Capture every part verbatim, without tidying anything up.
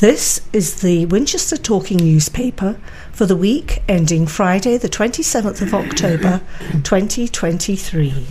This is the Winchester Talking newspaper for the week ending Friday the twenty-seventh of October twenty twenty-three.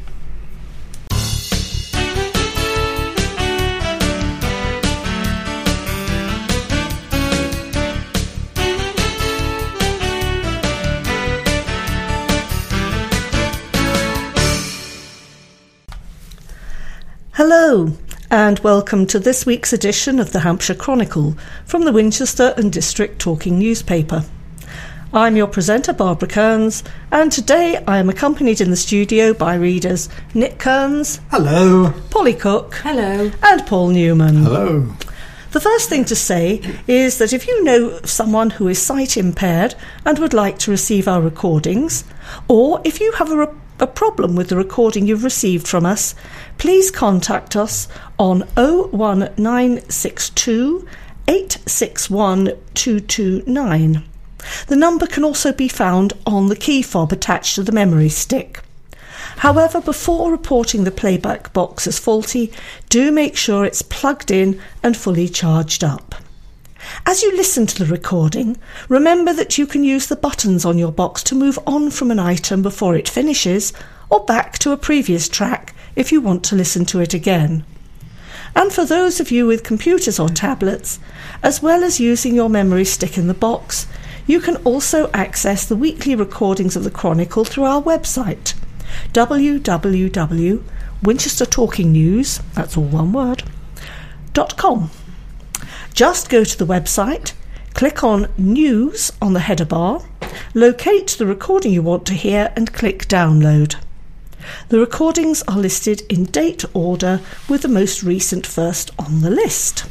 Hello, and welcome to this week's edition of the Hampshire Chronicle from the Winchester and District Talking newspaper. I'm your presenter, Barbara Kearns, and today I am accompanied in the studio by readers Nick Kearns. Hello. Polly Cook. Hello. And Paul Newman. Hello. The first thing to say is that if you know someone who is sight impaired and would like to receive our recordings, or if you have a re- a problem with the recording you've received from us, please contact us on oh one nine six two, eight six one, two two nine. The number can also be found on the key fob attached to the memory stick. However, before reporting the playback box as faulty, do make sure it's plugged in and fully charged up. As you listen to the recording, remember that you can use the buttons on your box to move on from an item before it finishes, or back to a previous track if you want to listen to it again. And for those of you with computers or tablets, as well as using your memory stick in the box, you can also access the weekly recordings of the Chronicle through our website, w w w dot winchester talking news, that's all one word, dot com. Just go to the website, click on News on the header bar, locate the recording you want to hear and click Download. The recordings are listed in date order with the most recent first on the list.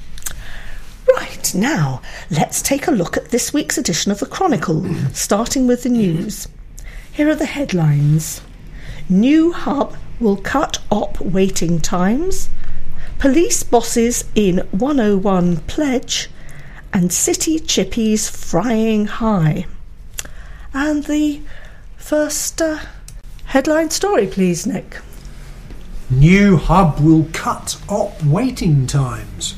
Right, now let's take a look at this week's edition of the Chronicle, starting with the news. Here are the headlines. New hub will cut op waiting times. Police bosses in one oh one pledge, and city chippies frying high. And the first uh, headline story, please, Nick. New hub will cut op waiting times.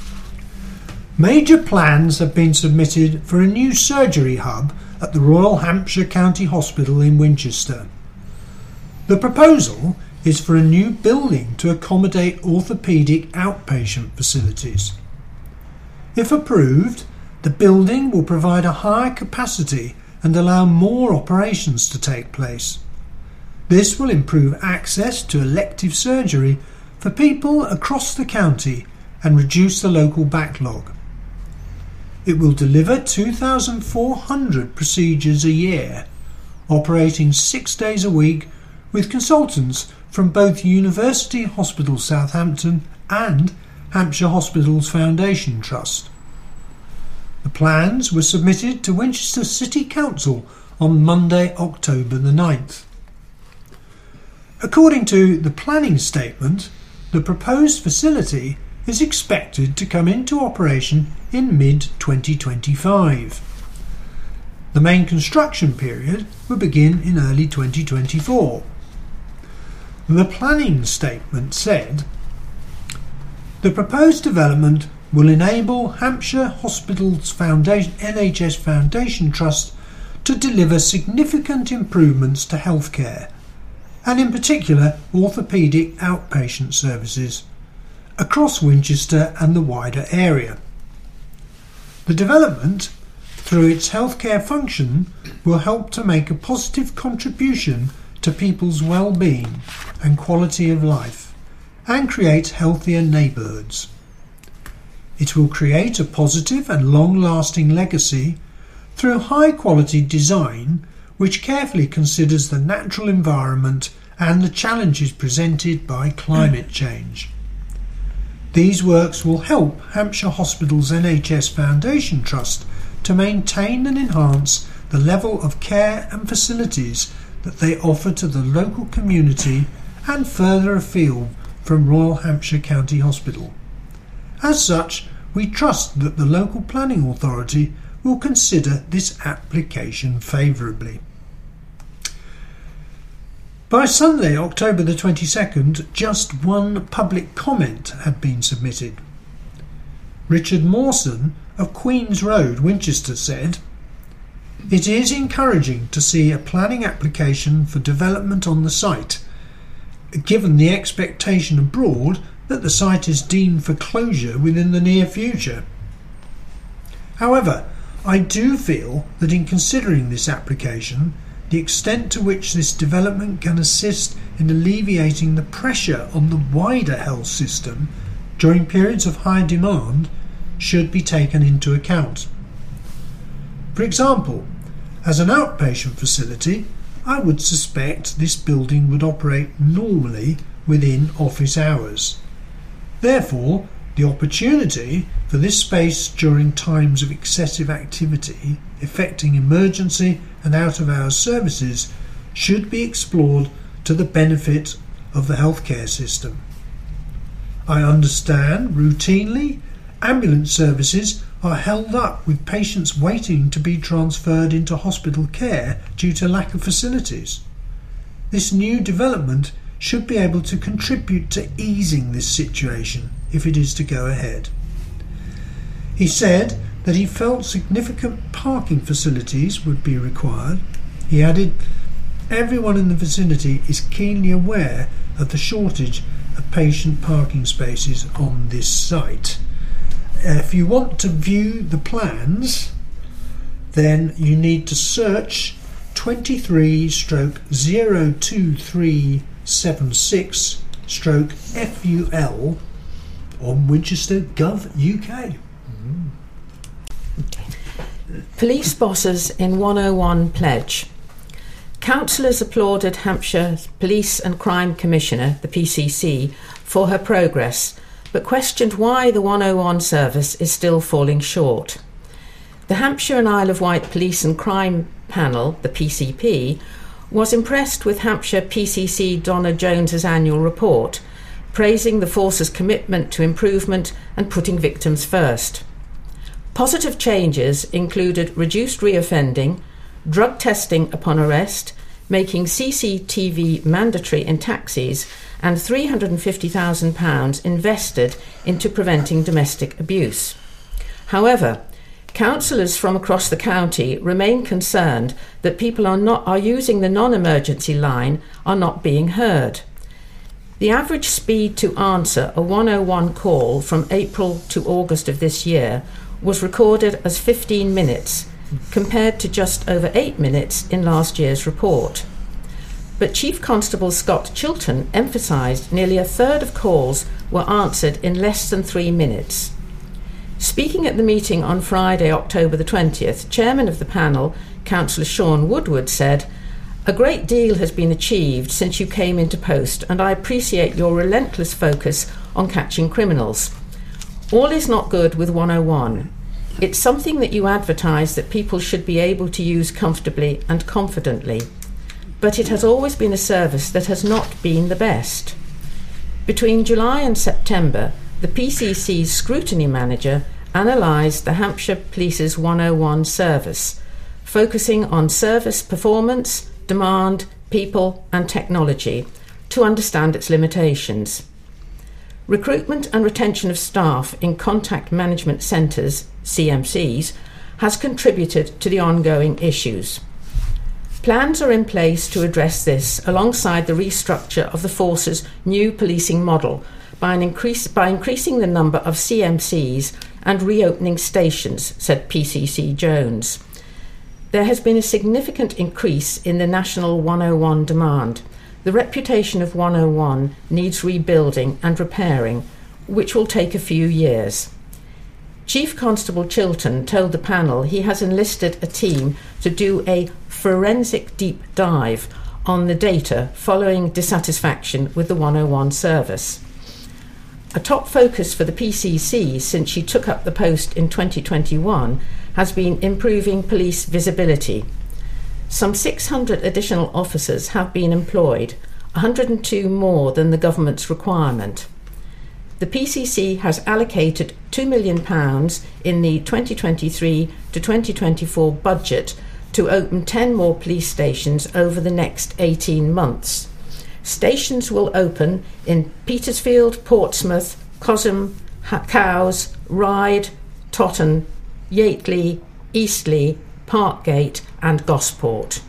Major plans have been submitted for a new surgery hub at the Royal Hampshire County Hospital in Winchester. The proposal is for a new building to accommodate orthopaedic outpatient facilities. If approved, the building will provide a higher capacity and allow more operations to take place. This will improve access to elective surgery for people across the county and reduce the local backlog. It will deliver two thousand four hundred procedures a year, operating six days a week with consultants from both University Hospital Southampton and Hampshire Hospitals Foundation Trust. The plans were submitted to Winchester City Council on Monday, October the ninth. According to the planning statement, the proposed facility is expected to come into operation in mid twenty twenty-five. The main construction period will begin in early twenty twenty-four. The planning statement said, the proposed development will enable Hampshire Hospitals Foundation, N H S Foundation Trust to deliver significant improvements to healthcare, and in particular orthopaedic outpatient services, across Winchester and the wider area. The development, through its healthcare function, will help to make a positive contribution to people's well-being and quality of life, and create healthier neighbourhoods. It will create a positive and long-lasting legacy through high-quality design which carefully considers the natural environment and the challenges presented by climate change. These works will help Hampshire Hospitals N H S Foundation Trust to maintain and enhance the level of care and facilities that they offer to the local community and further afield from Royal Hampshire County Hospital. As such, we trust that the local planning authority will consider this application favourably. By Sunday, October the twenty-second, just one public comment had been submitted. Richard Mawson of Queen's Road, Winchester, said, "It is encouraging to see a planning application for development on the site, given the expectation abroad that the site is deemed for closure within the near future. However, I do feel that in considering this application, the extent to which this development can assist in alleviating the pressure on the wider health system during periods of high demand should be taken into account. For example, as an outpatient facility, I would suspect this building would operate normally within office hours. Therefore, the opportunity for this space during times of excessive activity affecting emergency and out-of-hours services should be explored to the benefit of the healthcare system. I understand routinely ambulance services are held up with patients waiting to be transferred into hospital care due to lack of facilities. This new development should be able to contribute to easing this situation if it is to go ahead." He said that he felt significant parking facilities would be required. He added, "Everyone in the vicinity is keenly aware of the shortage of patient parking spaces on this site. If you want to view the plans, then you need to search twenty-three stroke zero two three seven six stroke F U L on Winchester Gov U K. Police bosses in one oh one pledge. Councillors applauded Hampshire Police and Crime Commissioner, the P C C, for her progress, but questioned why the one oh one service is still falling short. The Hampshire and Isle of Wight Police and Crime Panel, the P C P, was impressed with Hampshire P C C Donna Jones's annual report, praising the force's commitment to improvement and putting victims first. Positive changes included reduced reoffending, drug testing upon arrest, making C C T V mandatory in taxis, and three hundred fifty thousand pounds invested into preventing domestic abuse. However, councillors from across the county remain concerned that people are not are using the non-emergency line are not being heard. The average speed to answer a one oh one call from April to August of this year was recorded as fifteen minutes, compared to just over eight minutes in last year's report. But Chief Constable Scott Chilton emphasised nearly a third of calls were answered in less than three minutes. Speaking at the meeting on Friday, October the twentieth, Chairman of the panel, Councillor Sean Woodward, said, "A great deal has been achieved since you came into post, and I appreciate your relentless focus on catching criminals. All is not good with one oh one. It's something that you advertise that people should be able to use comfortably and confidently. But it has always been a service that has not been the best." Between July and September, the P C C's scrutiny manager analysed the Hampshire Police's one oh one service, focusing on service performance, demand, people and technology to understand its limitations. Recruitment and retention of staff in contact management centres, C M Cs, has contributed to the ongoing issues. Plans are in place to address this alongside the restructure of the force's new policing model by, an increase, by increasing the number of C M Cs and reopening stations, said P C C Jones. There has been a significant increase in the national one oh one demand. The reputation of one oh one needs rebuilding and repairing, which will take a few years. Chief Constable Chilton told the panel he has enlisted a team to do a forensic deep dive on the data following dissatisfaction with the one oh one service. A top focus for the P C C since she took up the post in twenty twenty-one has been improving police visibility. Some six hundred additional officers have been employed, one hundred two more than the government's requirement. The P C C has allocated two million pounds in the twenty twenty-three to twenty twenty-four budget to open ten more police stations over the next eighteen months. Stations will open in Petersfield, Portsmouth, Cosham, Cowes, Ryde, Totton, Yateley, Eastleigh, Parkgate and Gosport.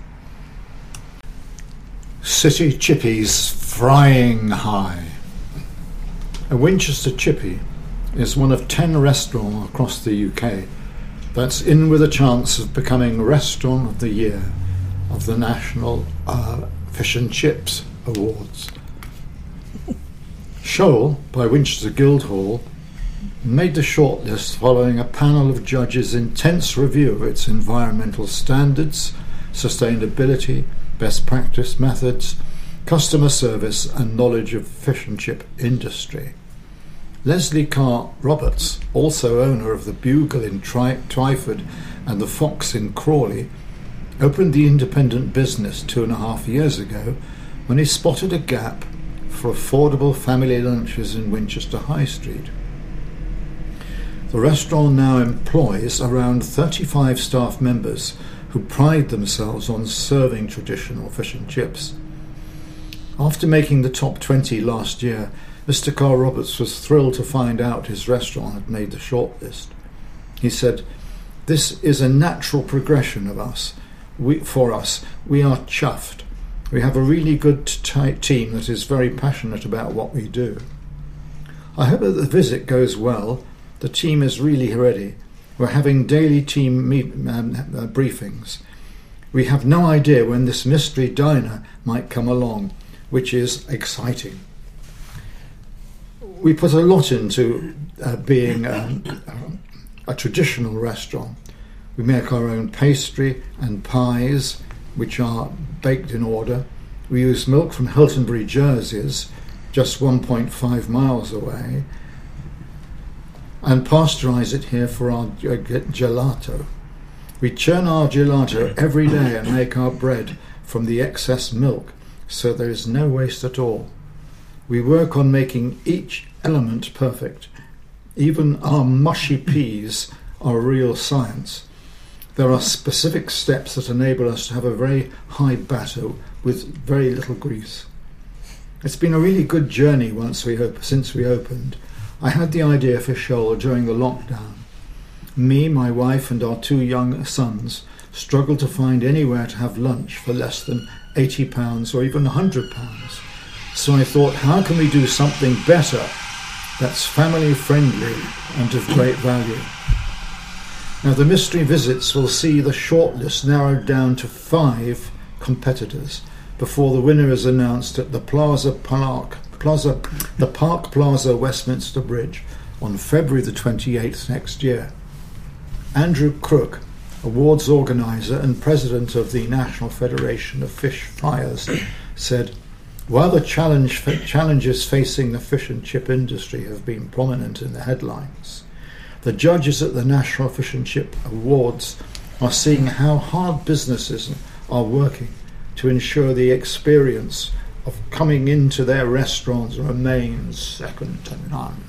City chippies frying high. A Winchester chippy is one of ten restaurants across the U K that's in with a chance of becoming Restaurant of the Year of the National uh, Fish and Chips Awards. Shoal, by Winchester Guildhall, made the shortlist following a panel of judges' intense review of its environmental standards, sustainability, best practice methods, customer service and knowledge of fish and chip industry. Leslie Carr Roberts, also owner of the Bugle in Tri- Twyford and the Fox in Crawley, opened the independent business two and a half years ago when he spotted a gap for affordable family lunches in Winchester High Street. The restaurant now employs around thirty-five staff members who pride themselves on serving traditional fish and chips. After making the top twenty last year, Mister Carl Roberts was thrilled to find out his restaurant had made the shortlist. He said, "This is a natural progression of us. We, for us, we are chuffed. We have a really good t- team that is very passionate about what we do. I hope that the visit goes well. The team is really ready. We're having daily team meet, um, uh, briefings. We have no idea when this mystery diner might come along, which is exciting." We put a lot into uh, being um, a traditional restaurant. We make our own pastry and pies, which are baked in order. We use milk from Hiltonbury Jerseys, just one point five miles away, and pasteurise it here for our gelato. We churn our gelato every day and make our bread from the excess milk, so there is no waste at all. We work on making each element perfect. Even our mushy peas are real science. There are specific steps that enable us to have a very high batter with very little grease. It's been a really good journey once we op- since we opened. I had the idea for Shoal during the lockdown. Me, my wife and our two young sons struggled to find anywhere to have lunch for less than eighty pounds or even one hundred pounds. So I thought, how can we do something better that's family friendly and of great value? Now the mystery visits will see the shortlist narrowed down to five competitors before the winner is announced at the Plaza Park, Plaza, the Park Plaza Westminster Bridge on February the twenty-eighth next year. Andrew Crook, awards organiser and president of the National Federation of Fish Fryers, said, "While the challenge, challenges facing the fish and chip industry have been prominent in the headlines, the judges at the National Fish and Chip Awards are seeing how hard businesses are working to ensure the experience of coming into their restaurants remains second to none."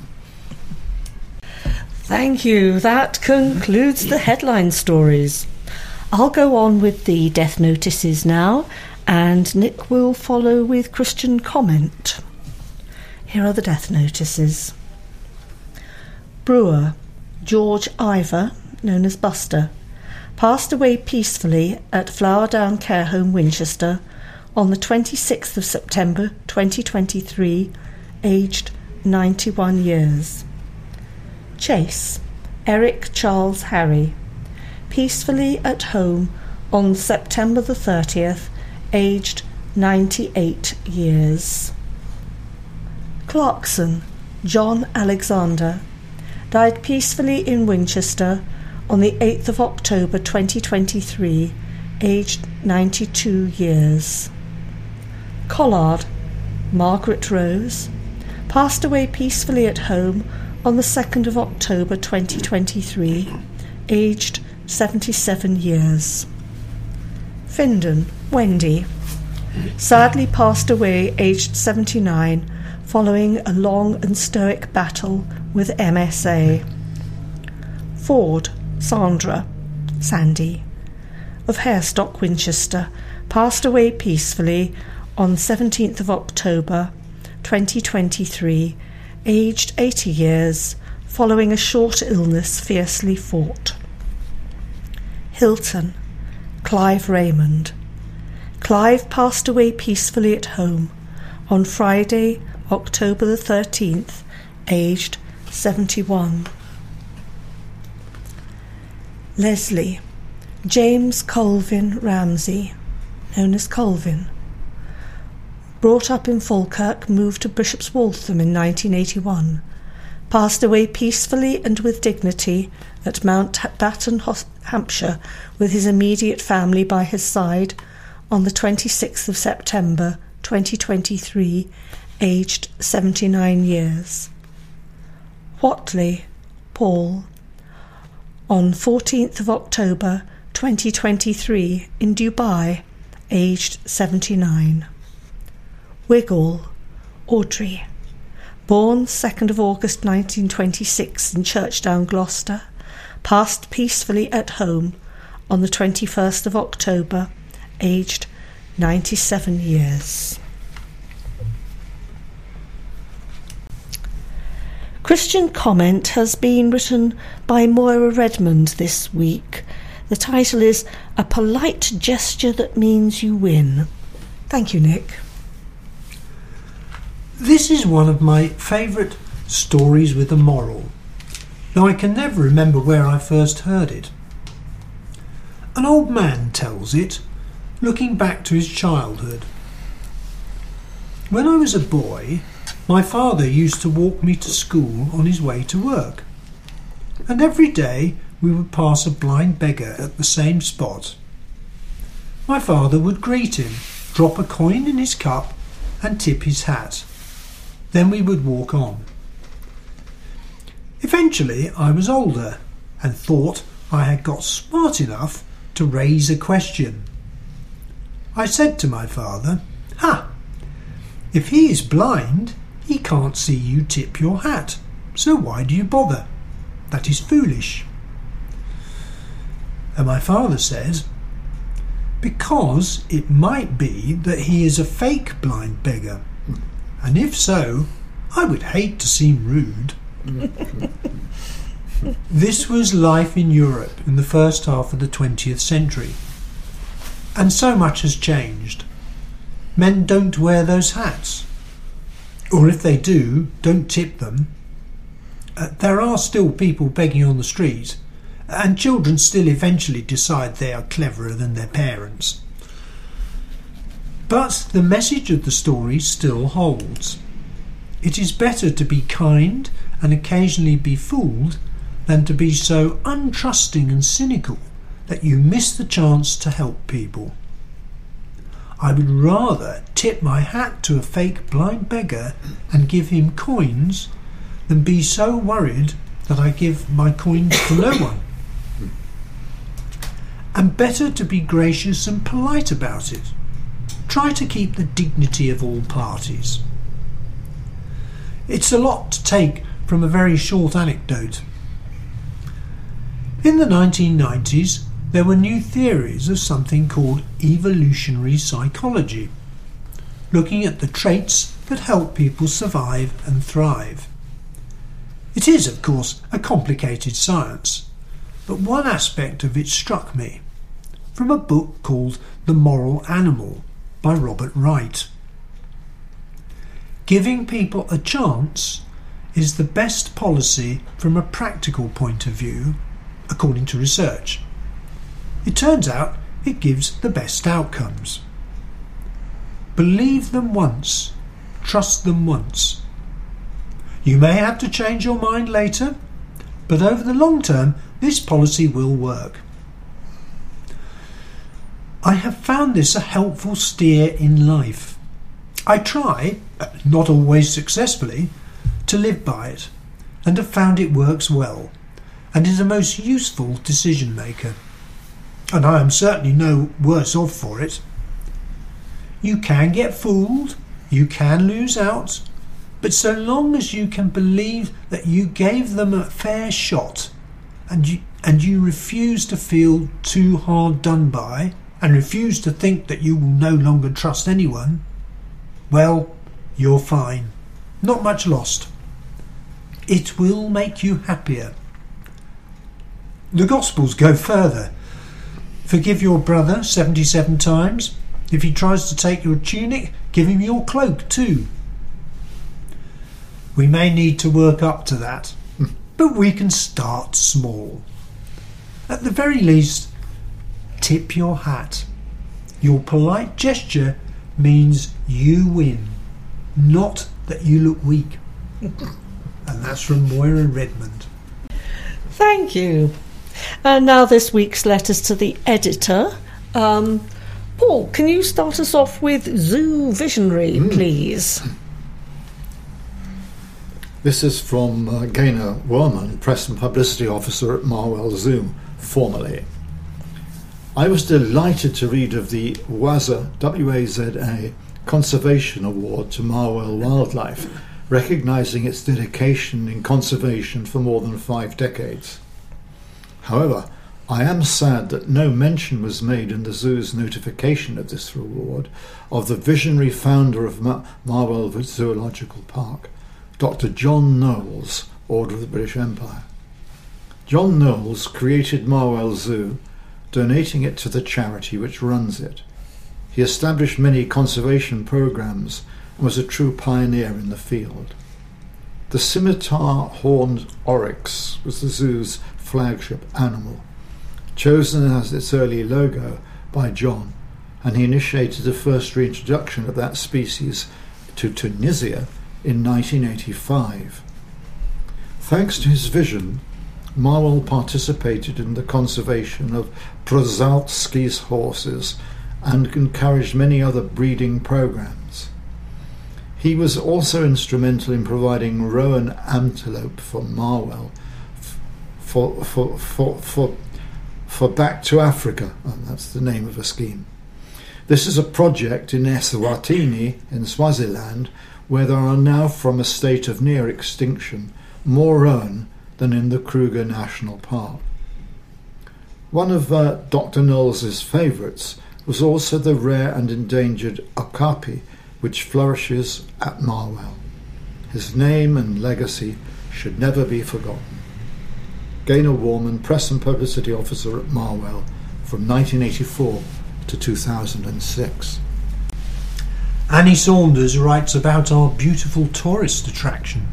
Thank you. That concludes the headline stories. I'll go on with the death notices now, and Nick will follow with Christian comment. Here are the death notices. Brewer George Ivor, known as Buster, passed away peacefully at Flowerdown Care Home, Winchester, on the twenty-sixth of September twenty twenty-three, aged ninety-one years. Chase Eric Charles Harry, peacefully at home on September the thirtieth, aged ninety-eight years. Clarkson John Alexander, died peacefully in Winchester on the eighth of October twenty twenty-three, aged ninety-two years. Collard Margaret Rose, passed away peacefully at home on the second of October twenty twenty-three, aged seventy-seven years. Findon Wendy, sadly passed away aged seventy-nine following a long and stoic battle with M S A. Ford Sandra Sandy, of Harestock, Winchester, passed away peacefully on seventeenth of October twenty twenty-three, aged eighty years, following a short illness fiercely fought. Hilton, Clive Raymond. Clive passed away peacefully at home on Friday, October the thirteenth, aged seventy-one. Leslie, James Colvin Ramsey, known as Colvin. Brought up in Falkirk, moved to Bishop's Waltham in nineteen eighty-one. Passed away peacefully and with dignity at Mount Batten, Hampshire, with his immediate family by his side on the twenty-sixth of September twenty twenty-three, aged seventy-nine years. Whatley, Paul, on fourteenth of October twenty twenty-three in Dubai, aged seventy-nine. Wiggle, Audrey, born second of August nineteen twenty-six in Churchdown, Gloucester, passed peacefully at home on the twenty-first of October, aged ninety-seven years. Christian comment has been written by Moira Redmond this week. The title is A Polite Gesture That Means You Win. Thank you, Nick. This is one of my favourite stories with a moral, though I can never remember where I first heard it. An old man tells it, looking back to his childhood. When I was a boy, my father used to walk me to school on his way to work, and every day we would pass a blind beggar at the same spot. My father would greet him, drop a coin in his cup, and tip his hat. Then we would walk on. Eventually I was older and thought I had got smart enough to raise a question. I said to my father, "Ha! If he is blind, he can't see you tip your hat, so why do you bother? That is foolish." And my father said, "Because it might be that he is a fake blind beggar, and if so, I would hate to seem rude." This was life in Europe in the first half of the twentieth century. And so much has changed. Men don't wear those hats. Or if they do, don't tip them. Uh, there are still people begging on the street, and children still eventually decide they are cleverer than their parents. But the message of the story still holds. It is better to be kind and occasionally be fooled than to be so untrusting and cynical that you miss the chance to help people. I would rather tip my hat to a fake blind beggar and give him coins than be so worried that I give my coins to no one. And better to be gracious and polite about it. Try to keep the dignity of all parties. It's a lot to take from a very short anecdote. In the nineteen nineties, there were new theories of something called evolutionary psychology, looking at the traits that help people survive and thrive. It is, of course, a complicated science, but one aspect of it struck me, from a book called The Moral Animal by Robert Wright. Giving people a chance is the best policy from a practical point of view, according to research. It turns out it gives the best outcomes. Believe them once, trust them once. You may have to change your mind later, but over the long term, this policy will work. I have found this a helpful steer in life. I try, not always successfully, to live by it, and have found it works well, and is a most useful decision maker. And I am certainly no worse off for it. You can get fooled, you can lose out, but so long as you can believe that you gave them a fair shot, and you, and you refuse to feel too hard done by, and refuse to think that you will no longer trust anyone, well, you're fine. Not much lost. It will make you happier. The Gospels go further. Forgive your brother seventy-seven times. If he tries to take your tunic, give him your cloak too. We may need to work up to that, but we can start small. At the very least, tip your hat. Your polite gesture means you win, not that you look weak. And that's from Moira Redmond. Thank you. And now this week's letters to the editor. Um, Paul, can you start us off with Zoo Visionary, mm. please? This is from uh, Gaynor Worman, Press and Publicity Officer at Marwell Zoo, formerly. I was delighted to read of the WAZA, W A Z A, Conservation Award to Marwell Wildlife, recognising its dedication in conservation for more than five decades. However, I am sad that no mention was made in the zoo's notification of this reward of the visionary founder of Mar- Marwell Zoological Park, Doctor John Knowles, Order of the British Empire. John Knowles created Marwell Zoo, donating it to the charity which runs it. He established many conservation programmes and was a true pioneer in the field. The scimitar-horned oryx was the zoo's flagship animal, chosen as its early logo by John, and he initiated the first reintroduction of that species to Tunisia in nineteen eighty-five. Thanks to his vision, Marwell participated in the conservation of Przewalski's horses and encouraged many other breeding programs. He was also instrumental in providing roan antelope for Marwell for for for for, for Back to Africa. Oh, that's the name of a scheme. This is a project in Eswatini in Swaziland, where there are now, from a state of near extinction, more roan than in the Kruger National Park. One of uh, Doctor Knowles' favourites was also the rare and endangered okapi, which flourishes at Marwell. His name and legacy should never be forgotten. Gaynor Worman, Press and Publicity Officer at Marwell, from nineteen eighty-four to two thousand six. Annie Saunders writes about our beautiful tourist attraction.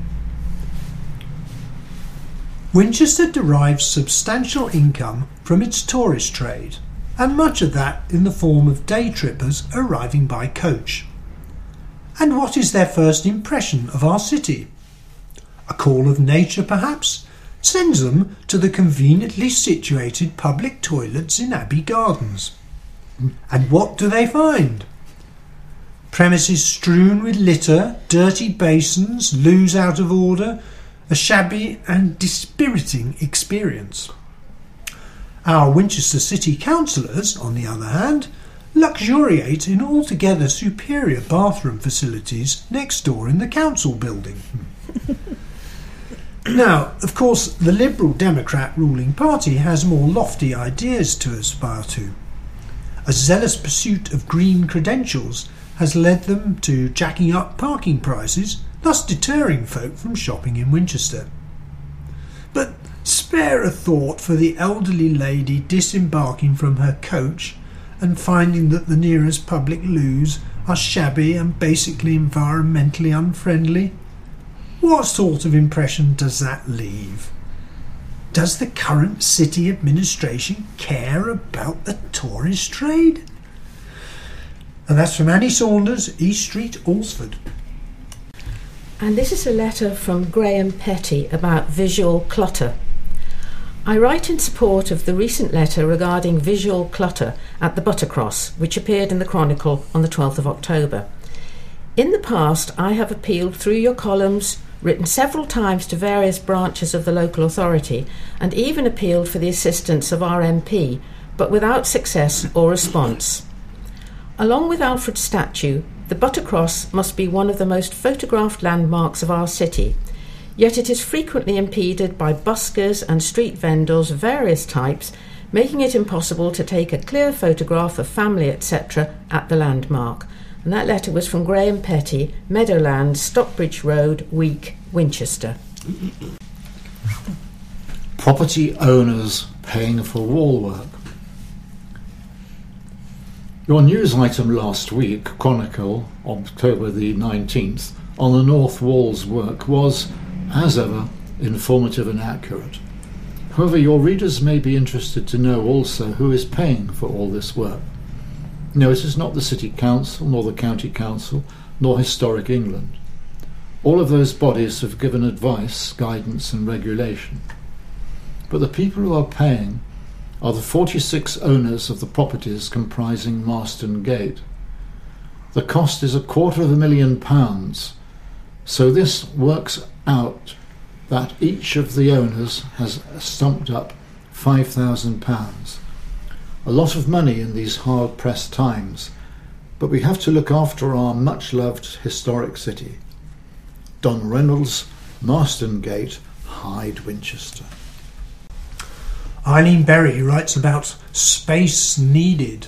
Winchester derives substantial income from its tourist trade, and much of that in the form of day trippers arriving by coach. And what is their first impression of our city? A call of nature, perhaps, sends them to the conveniently situated public toilets in Abbey Gardens. And what do they find? Premises strewn with litter, dirty basins, loos out of order, a shabby and dispiriting experience. Our Winchester City councillors, on the other hand, luxuriate in altogether superior bathroom facilities next door in the council building. Now, of course, the Liberal Democrat ruling party has more lofty ideas to aspire to. A zealous pursuit of green credentials has led them to jacking up parking prices, thus deterring folk from shopping in Winchester. But spare a thought for the elderly lady disembarking from her coach and finding that the nearest public loos are shabby and basically environmentally unfriendly. What sort of impression does that leave? Does the current city administration care about the tourist trade? And that's from Annie Saunders, East Street, Alresford. And this is a letter from Graham Petty about visual clutter. I write in support of the recent letter regarding visual clutter at the Buttercross, which appeared in the Chronicle on the twelfth of October. In the past, I have appealed through your columns, written several times to various branches of the local authority, and even appealed for the assistance of our M P, but without success or response. Along with Alfred's statue, the Buttercross must be one of the most photographed landmarks of our city, yet it is frequently impeded by buskers and street vendors of various types, making it impossible to take a clear photograph of family, et cetera at the landmark. And that letter was from Graham Petty, Meadowlands, Stockbridge Road, Week, Winchester. Property owners paying for wall work. Your news item last week, Chronicle, October the nineteenth, on the North Wall's work was, as ever, informative and accurate. However, your readers may be interested to know also who is paying for all this work. No, it is not the City Council, nor the County Council, nor Historic England. All of those bodies have given advice, guidance and regulation. But the people who are paying are the forty-six owners of the properties comprising Marston Gate. The cost is a quarter of a million pounds, so this works out that each of the owners has stumped up five thousand pounds. A lot of money in these hard-pressed times, but we have to look after our much-loved historic city. Don Reynolds, Marston Gate, Hyde, Winchester. Eileen Berry writes about space needed.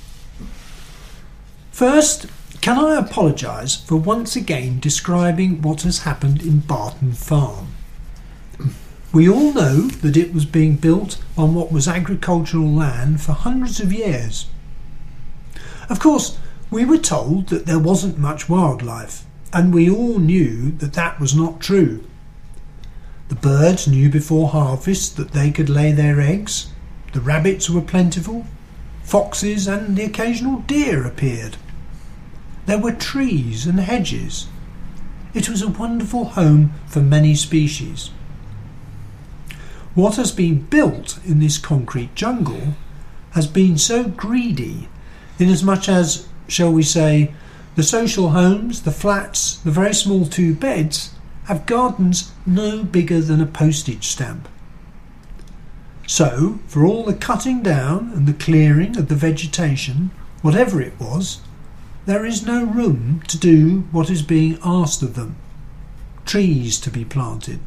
First, can I apologise for once again describing what has happened in Barton Farm? We all know that it was being built on what was agricultural land for hundreds of years. Of course, we were told that there wasn't much wildlife, and we all knew that that was not true. The birds knew before harvest that they could lay their eggs, the rabbits were plentiful, foxes and the occasional deer appeared. There were trees and hedges. It was a wonderful home for many species. What has been built in this concrete jungle has been so greedy, inasmuch as, shall we say, the social homes, the flats, the very small two beds, have gardens no bigger than a postage stamp. So, for all the cutting down and the clearing of the vegetation, whatever it was, there is no room to do what is being asked of them. Trees to be planted.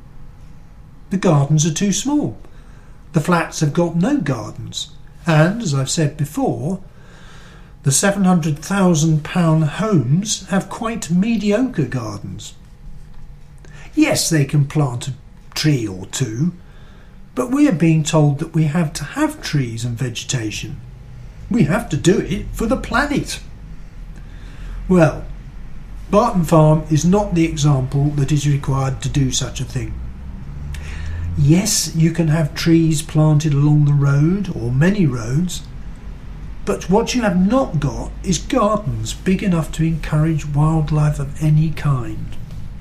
The gardens are too small. The flats have got no gardens, and, as I've said before, the seven hundred thousand pound homes have quite mediocre gardens. Yes, they can plant a tree or two, but we are being told that we have to have trees and vegetation. We have to do it for the planet. Well, Barton Farm is not the example that is required to do such a thing. Yes, you can have trees planted along the road or many roads, but what you have not got is gardens big enough to encourage wildlife of any kind.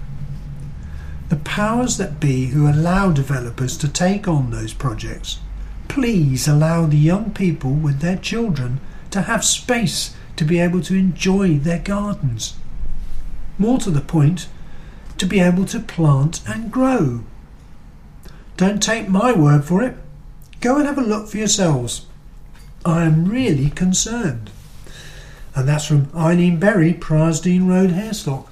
The powers that be who allow developers to take on those projects, please allow the young people with their children to have space to be able to enjoy their gardens. More to the point, to be able to plant and grow. Don't take my word for it. Go and have a look for yourselves. I am really concerned. And that's from Eileen Berry, Priorsdean Road, Hairstock.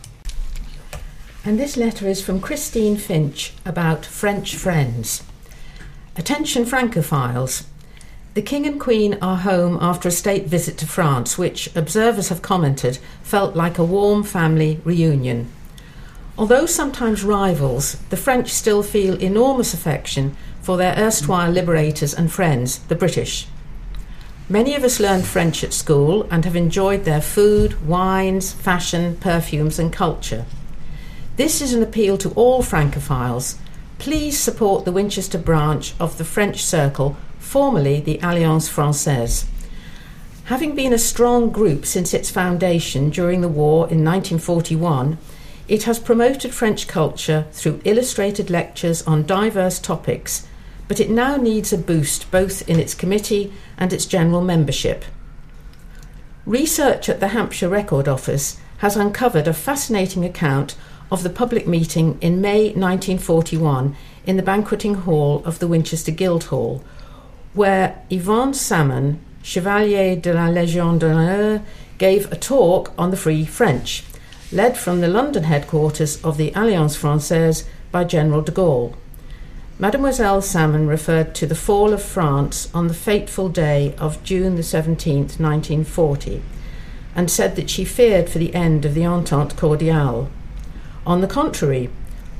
And this letter is from Christine Finch about French friends. Attention Francophiles. The King and Queen are home after a state visit to France, which, observers have commented, felt like a warm family reunion. Although sometimes rivals, the French still feel enormous affection for their erstwhile liberators and friends, the British. Many of us learned French at school and have enjoyed their food, wines, fashion, perfumes and culture. This is an appeal to all Francophiles. Please support the Winchester branch of the French Circle, formerly the Alliance Française. Having been a strong group since its foundation during the war in nineteen forty-one, it has promoted French culture through illustrated lectures on diverse topics, but it now needs a boost both in its committee and its general membership. Research at the Hampshire Record Office has uncovered a fascinating account of the public meeting in May nineteen forty-one in the banqueting hall of the Winchester Guildhall, where Yvonne Salmon, Chevalier de la Légion d'honneur, gave a talk on the Free French, led from the London headquarters of the Alliance Française by General de Gaulle. Mademoiselle Salmon referred to the fall of France on the fateful day of June the seventeenth, nineteen forty, and said that she feared for the end of the Entente Cordiale. On the contrary,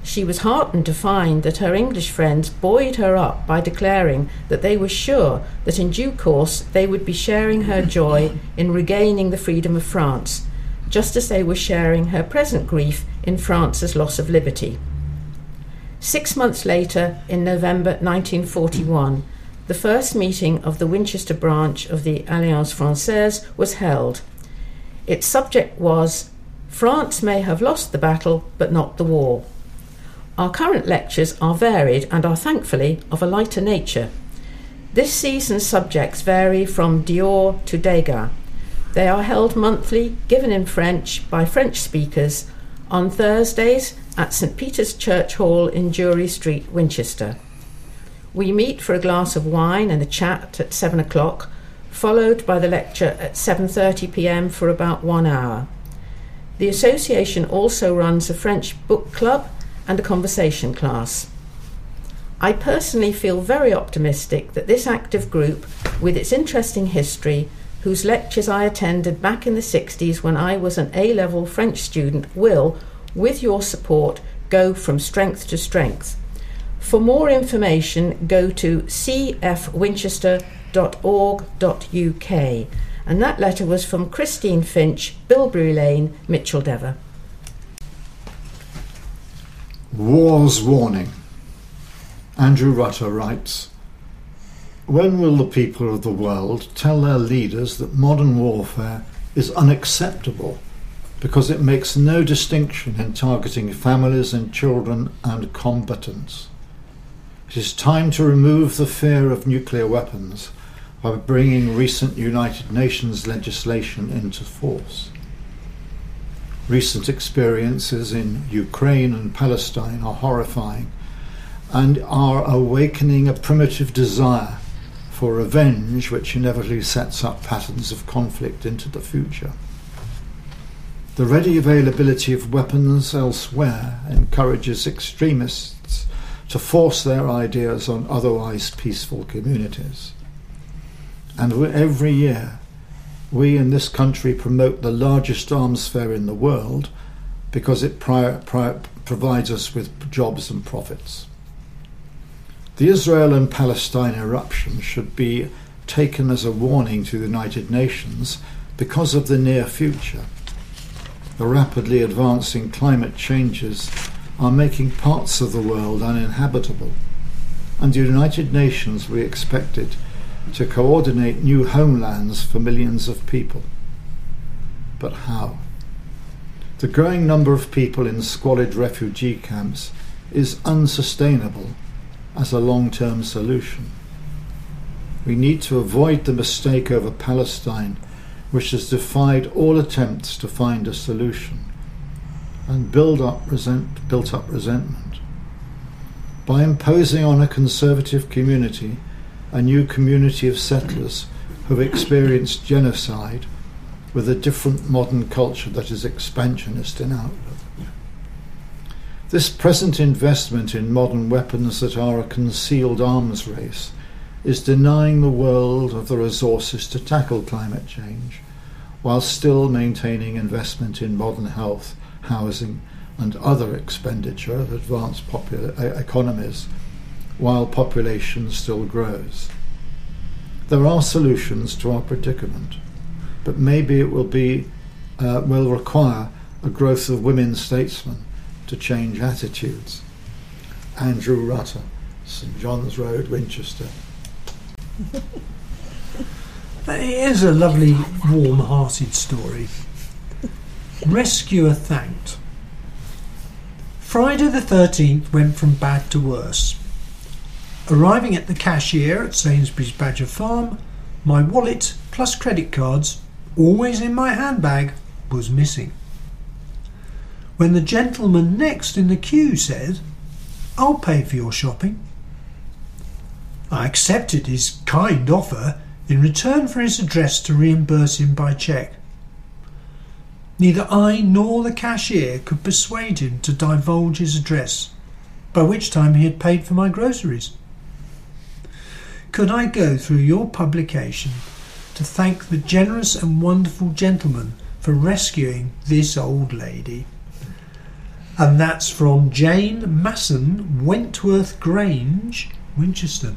She was heartened to find that her English friends buoyed her up by declaring that they were sure that in due course they would be sharing her joy in regaining the freedom of France, just as they were sharing her present grief in France's loss of liberty. Six months later, in November nineteen forty-one, the first meeting of the Winchester branch of the Alliance Française was held. Its subject was, "France may have lost the battle, but not the war." Our current lectures are varied and are thankfully of a lighter nature. This season's subjects vary from Dior to Degas. They are held monthly, given in French by French speakers, on Thursdays at St Peter's Church Hall in Jury Street, Winchester. We meet for a glass of wine and a chat at seven o'clock, followed by the lecture at seven thirty p m for about one hour. The association also runs a French book club and a conversation class. I personally feel very optimistic that this active group, with its interesting history, whose lectures I attended back in the sixties when I was an A-level French student, will, with your support, go from strength to strength. For more information, go to c f winchester dot org dot u k. And that letter was from Christine Finch, Bilberry Lane, Micheldever. War's warning. Andrew Rutter writes, "When will the people of the world tell their leaders that modern warfare is unacceptable because it makes no distinction in targeting families and children and combatants? It is time to remove the fear of nuclear weapons by bringing recent United Nations legislation into force. Recent experiences in Ukraine and Palestine are horrifying and are awakening a primitive desire for revenge which inevitably sets up patterns of conflict into the future. The ready availability of weapons elsewhere encourages extremists to force their ideas on otherwise peaceful communities. And every year, we in this country promote the largest arms fair in the world because it pri- pri- provides us with jobs and profits. The Israel and Palestine eruption should be taken as a warning to the United Nations because of the near future. The rapidly advancing climate changes are making parts of the world uninhabitable, and the United Nations will be expected to coordinate new homelands for millions of people. But how? The growing number of people in squalid refugee camps is unsustainable as a long-term solution. We need to avoid the mistake over Palestine, which has defied all attempts to find a solution, and build up resent- built up resentment. By imposing on a conservative community a new community of settlers who have experienced genocide with a different modern culture that is expansionist in outlook. This present investment in modern weapons that are a concealed arms race is denying the world of the resources to tackle climate change, while still maintaining investment in modern health, housing and other expenditure of advanced popula- economies, while population still grows. There are solutions to our predicament, but maybe it will be uh, will require a growth of women statesmen to change attitudes. Andrew Rutter, St John's Road, Winchester. It is a lovely, warm-hearted story. Rescuer thanked. Friday the thirteenth went from bad to worse. Arriving at the cashier at Sainsbury's Badger Farm, my wallet plus credit cards, always in my handbag, was missing. When the gentleman next in the queue said, "I'll pay for your shopping," I accepted his kind offer in return for his address to reimburse him by cheque. Neither I nor the cashier could persuade him to divulge his address, by which time he had paid for my groceries. Could I go through your publication to thank the generous and wonderful gentleman for rescuing this old lady? And that's from Jane Masson, Wentworth Grange, Winchester.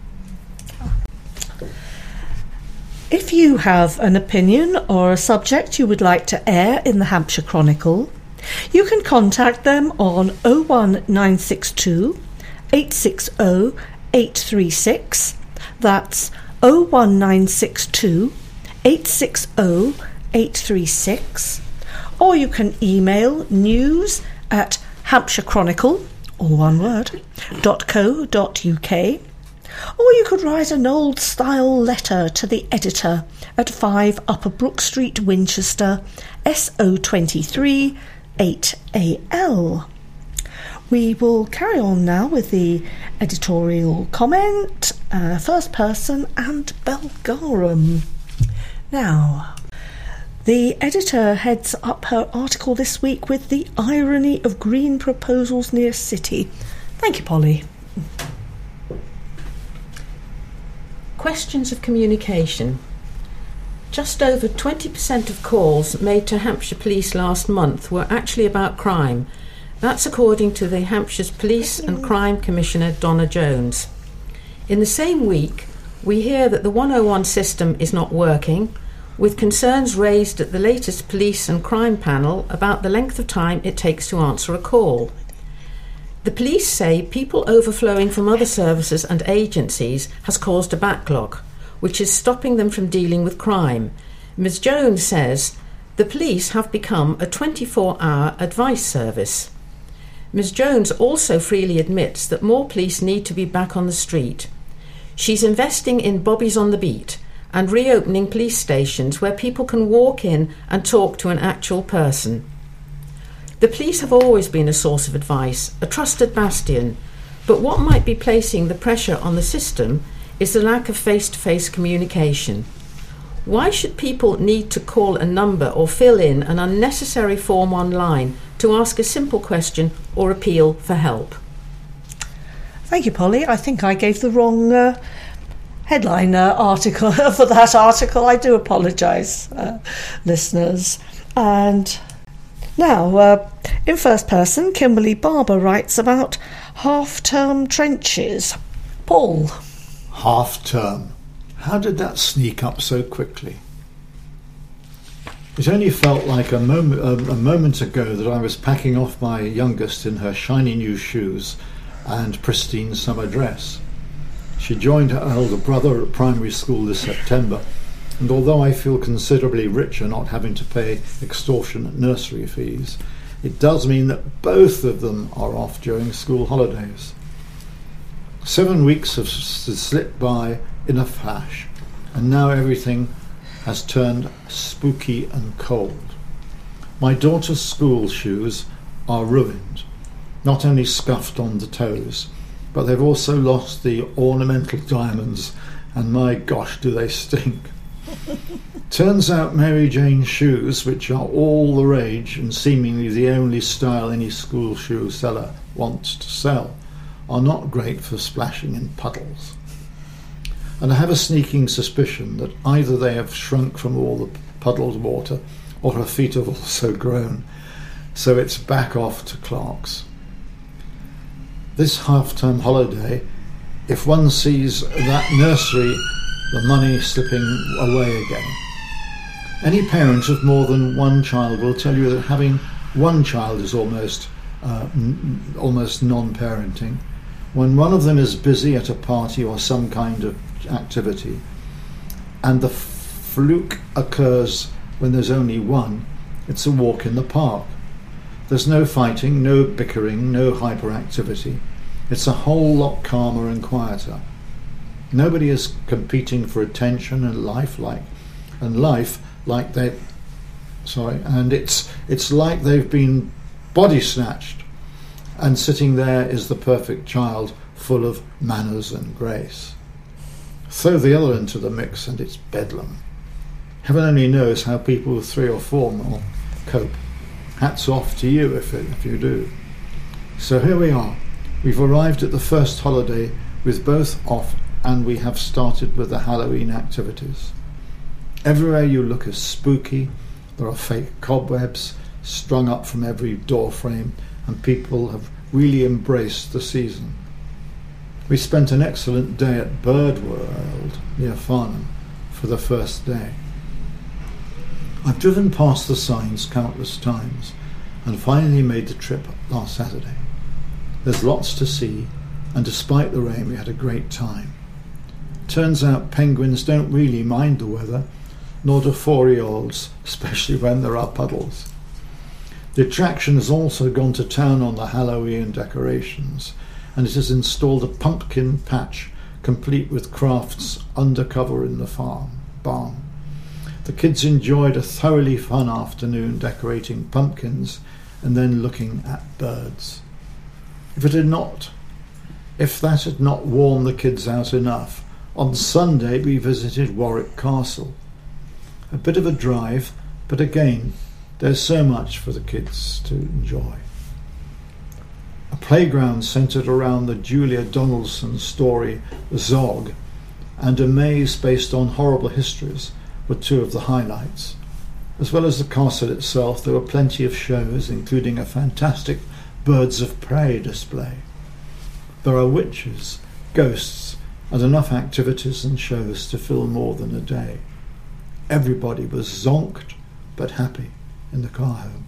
If you have an opinion or a subject you would like to air in the Hampshire Chronicle, you can contact them on oh one nine six two, eight six oh, eight three six. That's oh one nine six two, eight six oh, eight three six. Or you can email news at Hampshire Chronicle, all one word, dot co dot uk. Or you could write an old-style letter to the editor at five Upper Brook Street, Winchester, S O twenty-three eight A L. We will carry on now with the editorial comment, uh, first person and Belgarum. Now, the editor heads up her article this week with the irony of green proposals near city. Thank you, Polly. Questions of communication. Just over twenty percent of calls made to Hampshire Police last month were actually about crime. That's according to the Hampshire's Police and Crime Commissioner Donna Jones. In the same week, we hear that the one oh one system is not working, with concerns raised at the latest Police and Crime panel about the length of time it takes to answer a call. The police say people overflowing from other services and agencies has caused a backlog, which is stopping them from dealing with crime. Miz Jones says the police have become a twenty-four hour advice service. Miz Jones also freely admits that more police need to be back on the street. She's investing in Bobbies on the Beat and reopening police stations where people can walk in and talk to an actual person. The police have always been a source of advice, a trusted bastion, but what might be placing the pressure on the system is the lack of face-to-face communication. Why should people need to call a number or fill in an unnecessary form online to ask a simple question or appeal for help? Thank you, Polly. I think I gave the wrong uh, headline uh, article for that article. I do apologise, uh, listeners. And now, uh, in first person, Kimberly Barber writes about half-term trenches. Paul. Half-term. How did that sneak up so quickly? It only felt like a moment, a, a moment ago that I was packing off my youngest in her shiny new shoes and pristine summer dress. She joined her elder brother at primary school this September, and although I feel considerably richer not having to pay extortionate nursery fees, it does mean that both of them are off during school holidays. Seven weeks have slipped by in a flash, and now everything has turned spooky and cold. My daughter's school shoes are ruined, not only scuffed on the toes, but they've also lost the ornamental diamonds, and my gosh, do they stink. Turns out Mary Jane shoes, which are all the rage and seemingly the only style any school shoe seller wants to sell, are not great for splashing in puddles. And I have a sneaking suspicion that either they have shrunk from all the puddled water or her feet have also grown, so it's back off to Clark's. This half-term holiday, if one sees that nursery, the money slipping away again. Any parent of more than one child will tell you that having one child is almost uh, n- almost non-parenting. When one of them is busy at a party or some kind of activity, and the fluke occurs when there's only one, it's a walk in the park. There's no fighting, no bickering, no hyperactivity. It's a whole lot calmer and quieter. Nobody is competing for attention and life like, and life like they, sorry, and it's it's like they've been body snatched, and sitting there is the perfect child, full of manners and grace. Throw the other into the mix, and it's bedlam. Heaven only knows how people with three or four will cope. Hats off to you if it, if you do. So here we are. We've arrived at the first holiday with both off, and we have started with the Halloween activities. Everywhere you look is spooky. There are fake cobwebs strung up from every door frame and people have really embraced the season. We spent an excellent day at Bird World near Farnham for the first day. I've driven past the signs countless times and finally made the trip last Saturday. There's lots to see, and despite the rain we had a great time. Turns out penguins don't really mind the weather, nor do four-year-olds, especially when there are puddles. The attraction has also gone to town on the Halloween decorations, and it has installed a pumpkin patch complete with crafts undercover in the farm barn. The kids enjoyed a thoroughly fun afternoon decorating pumpkins and then looking at birds. If it had not, if that had not worn the kids out enough, on Sunday we visited Warwick Castle. A bit of a drive, but again, there's so much for the kids to enjoy. A playground centred around the Julia Donaldson story Zog, and a maze based on horrible histories were two of the highlights. As well as the castle itself, there were plenty of shows, including a fantastic birds of prey display. There are witches, ghosts, and enough activities and shows to fill more than a day. Everybody was zonked but happy in the car home.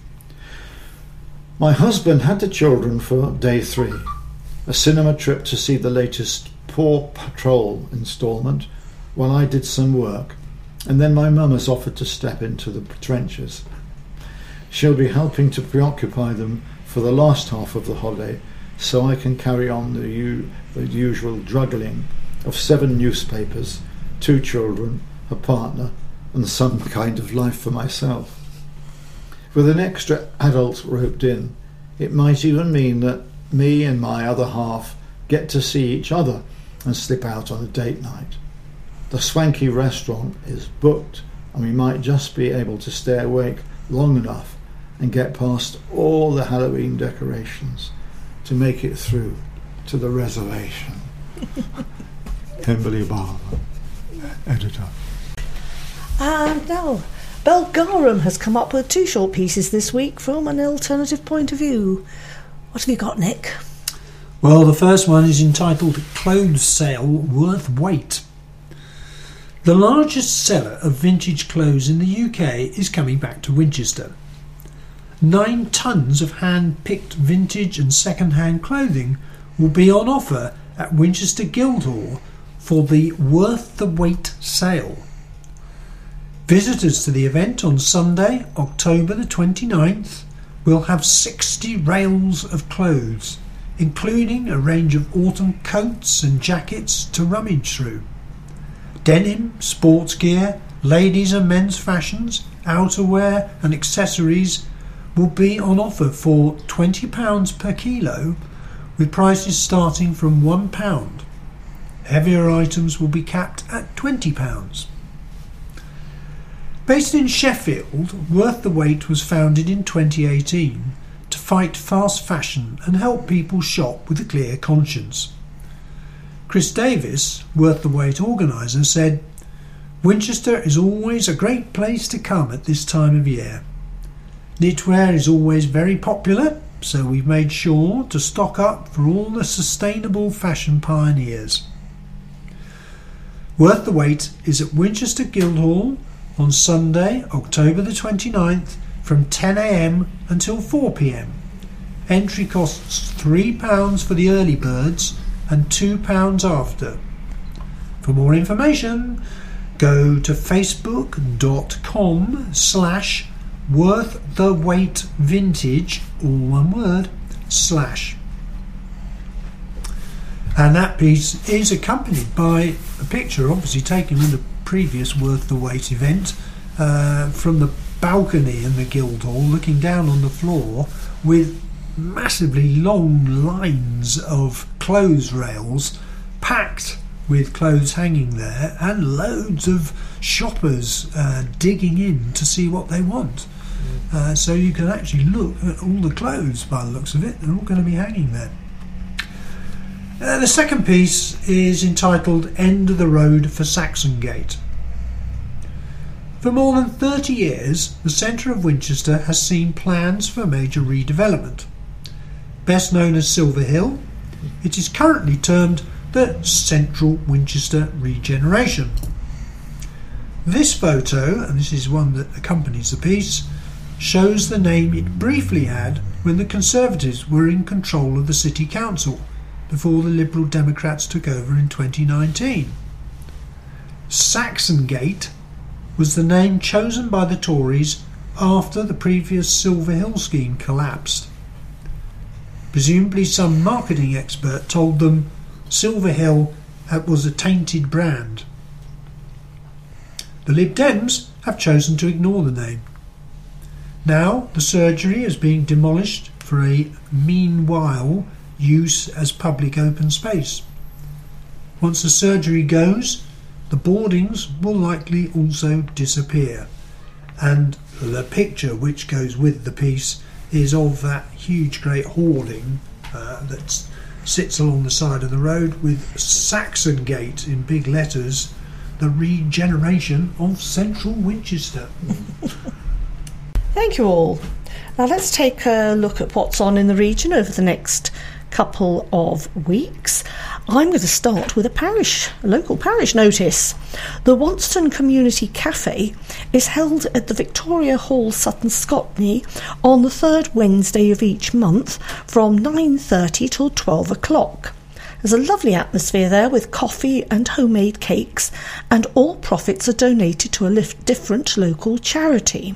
My husband had the children for day three, a cinema trip to see the latest Paw Patrol instalment while I did some work, and then my mum has offered to step into the trenches. She'll be helping to preoccupy them for the last half of the holiday, so I can carry on the, u- the usual juggling of seven newspapers, two children, a partner, and some kind of life for myself. With an extra adult roped in, it might even mean that me and my other half get to see each other and slip out on a date night. The swanky restaurant is booked, and we might just be able to stay awake long enough and get past all the Halloween decorations to make it through to the reservation. Kimberly Barber, editor. And now, Belgarum has come up with two short pieces this week from an alternative point of view. What have you got, Nick? Well, the first one is entitled Clothes Sale Worth Wait. The largest seller of vintage clothes in the U K is coming back to Winchester. Nine tonnes of hand-picked vintage and second-hand clothing will be on offer at Winchester Guildhall for the Worth the Wait sale. Visitors to the event on Sunday, October the twenty-ninth, will have sixty rails of clothes, including a range of autumn coats and jackets to rummage through. Denim, sports gear, ladies and men's fashions, outerwear and accessories will be on offer for twenty pounds per kilo, with prices starting from one pound. Heavier items will be capped at twenty pounds. Based in Sheffield, Worth the Wait was founded in twenty eighteen to fight fast fashion and help people shop with a clear conscience. Chris Davis, Worth the Wait organiser, said, "Winchester is always a great place to come at this time of year. Knitwear is always very popular, so we've made sure to stock up for all the sustainable fashion pioneers." Worth the Wait is at Winchester Guildhall on Sunday, October the twenty-ninth, from ten a m until four p m. Entry costs three pounds for the early birds and two pounds after. For more information, go to facebook.com slash worth the wait vintage, all one word, slash. And that piece is accompanied by a picture, obviously taken in the previous Worth the Wait event, uh, from the balcony in the Guildhall, looking down on the floor with massively long lines of clothes rails packed with clothes hanging there, and loads of shoppers uh, digging in to see what they want. Uh, so you can actually look at all the clothes by the looks of it. They're all going to be hanging there. Uh, the second piece is entitled End of the Road for Saxongate. For more than thirty years, the centre of Winchester has seen plans for major redevelopment. Best known as Silver Hill, it is currently termed the Central Winchester Regeneration. This photo, and this is one that accompanies the piece, shows the name it briefly had when the Conservatives were in control of the City Council before the Liberal Democrats took over in twenty nineteen. Saxongate was the name chosen by the Tories after the previous Silver Hill scheme collapsed. Presumably some marketing expert told them Silver Hill was a tainted brand. The Lib Dems have chosen to ignore the name. Now the surgery is being demolished for a meanwhile use as public open space. Once the surgery goes, the boardings will likely also disappear, and the picture which goes with the piece is of that huge great hoarding uh, that sits along the side of the road with Saxongate in big letters, the regeneration of Central Winchester. Thank you all. Now let's take a look at what's on in the region over the next couple of weeks. I'm going to start with a parish, a local parish notice. The Wonston Community Cafe is held at the Victoria Hall, Sutton Scotney, on the third Wednesday of each month from nine thirty till twelve o'clock. There's a lovely atmosphere there with coffee and homemade cakes, and all profits are donated to a different local charity.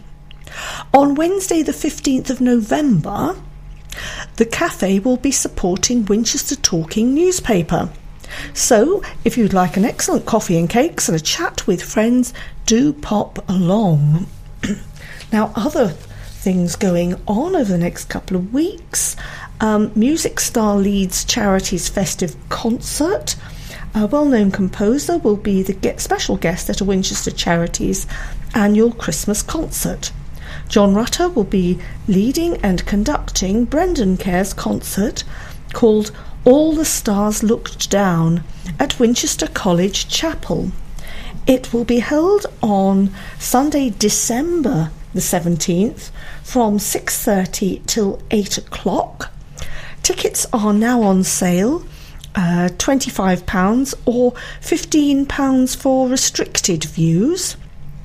On Wednesday the fifteenth of November, the cafe will be supporting Winchester Talking newspaper. So, if you'd like an excellent coffee and cakes and a chat with friends, do pop along. Now, other things going on over the next couple of weeks. Um, Music Star Leeds Charities Festive Concert. A well-known composer will be the special guest at a Winchester Charities annual Christmas concert. John Rutter will be leading and conducting Brendan Care's concert called All the Stars Looked Down at Winchester College Chapel. It will be held on Sunday, December the seventeenth from six thirty till eight o'clock. Tickets are now on sale, uh, twenty-five pounds or fifteen pounds for restricted views.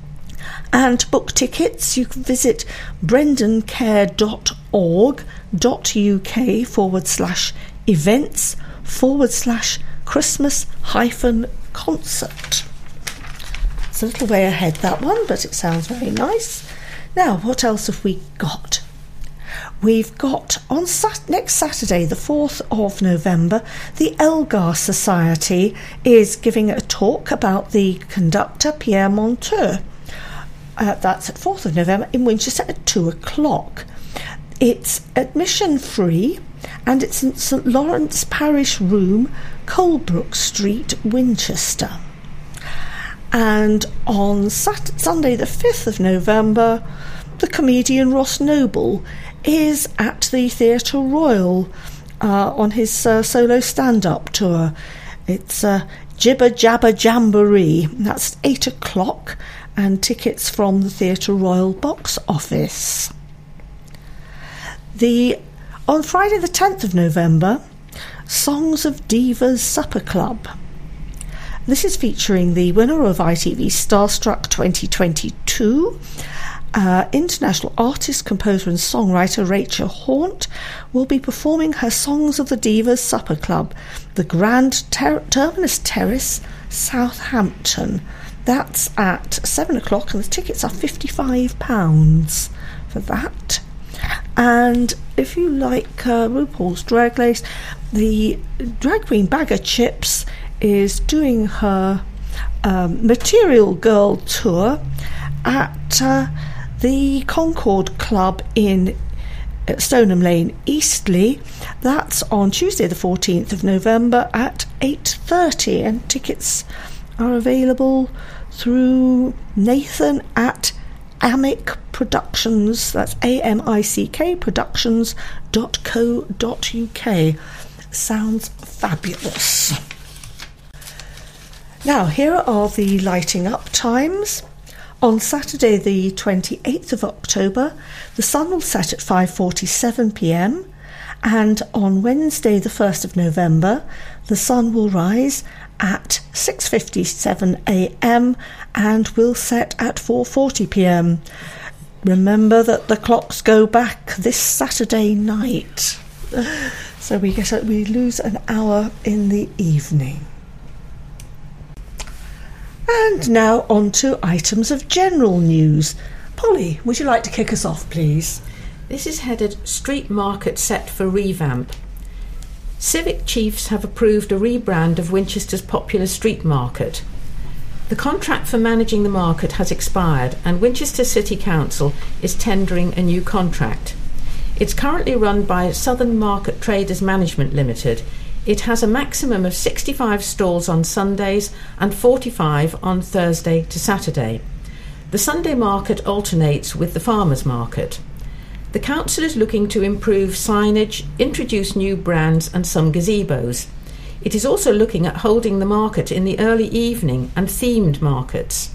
And to book tickets, you can visit brendancare.org.uk forward slash events forward slash Christmas hyphen concert. It's a little way ahead, that one, but it sounds very nice. Now, what else have we got? We've got on sat- next Saturday, the fourth of November, the Elgar Society is giving a talk about the conductor Pierre Monteur. Uh, that's at fourth of November in Winchester at two o'clock. It's admission free and it's in St Lawrence Parish Room, Colebrook Street, Winchester. And on Sat- Sunday the fifth of November, the comedian Ross Noble is at the Theatre Royal uh, on his uh, solo stand-up tour. It's uh, Jibber Jabber Jamboree. That's eight o'clock. And tickets from the Theatre Royal box office. The on Friday the tenth of November, Songs of Divas Supper Club. This is featuring the winner of I T V Starstruck twenty twenty-two. Uh, international artist, composer and songwriter Rachel Haunt will be performing her Songs of the Divas Supper Club, the Grand Ter- Terminus Terrace, Southampton. That's at seven o'clock and the tickets are fifty-five pounds for that. And if you like uh, RuPaul's Drag Race, the drag queen Bagger Chips is doing her um, Material Girl tour at uh, the Concord Club in Stoneham Lane, Eastleigh. That's on Tuesday the fourteenth of November at eight thirty, and tickets are available through Nathan at Amick Productions, that's A M I C K productions dot co dot uk. Sounds fabulous. Now, here are the lighting up times. On Saturday the twenty-eighth of October, the sun will set at five forty-seven p m And on Wednesday the first of November, the sun will rise at six fifty-seven a m and will set at four forty p m. Remember that the clocks go back this Saturday night, so we get a, we lose an hour in the evening. And now on to items of general news. Polly, would you like to kick us off, please? This is headed Street Market Set for Revamp. Civic chiefs have approved a rebrand of Winchester's popular street market. The contract for managing the market has expired and Winchester City Council is tendering a new contract. It's currently run by Southern Market Traders Management Limited. It has a maximum of sixty-five stalls on Sundays and forty-five on Thursday to Saturday. The Sunday market alternates with the farmers' market. The council is looking to improve signage, introduce new brands and some gazebos. It is also looking at holding the market in the early evening and themed markets.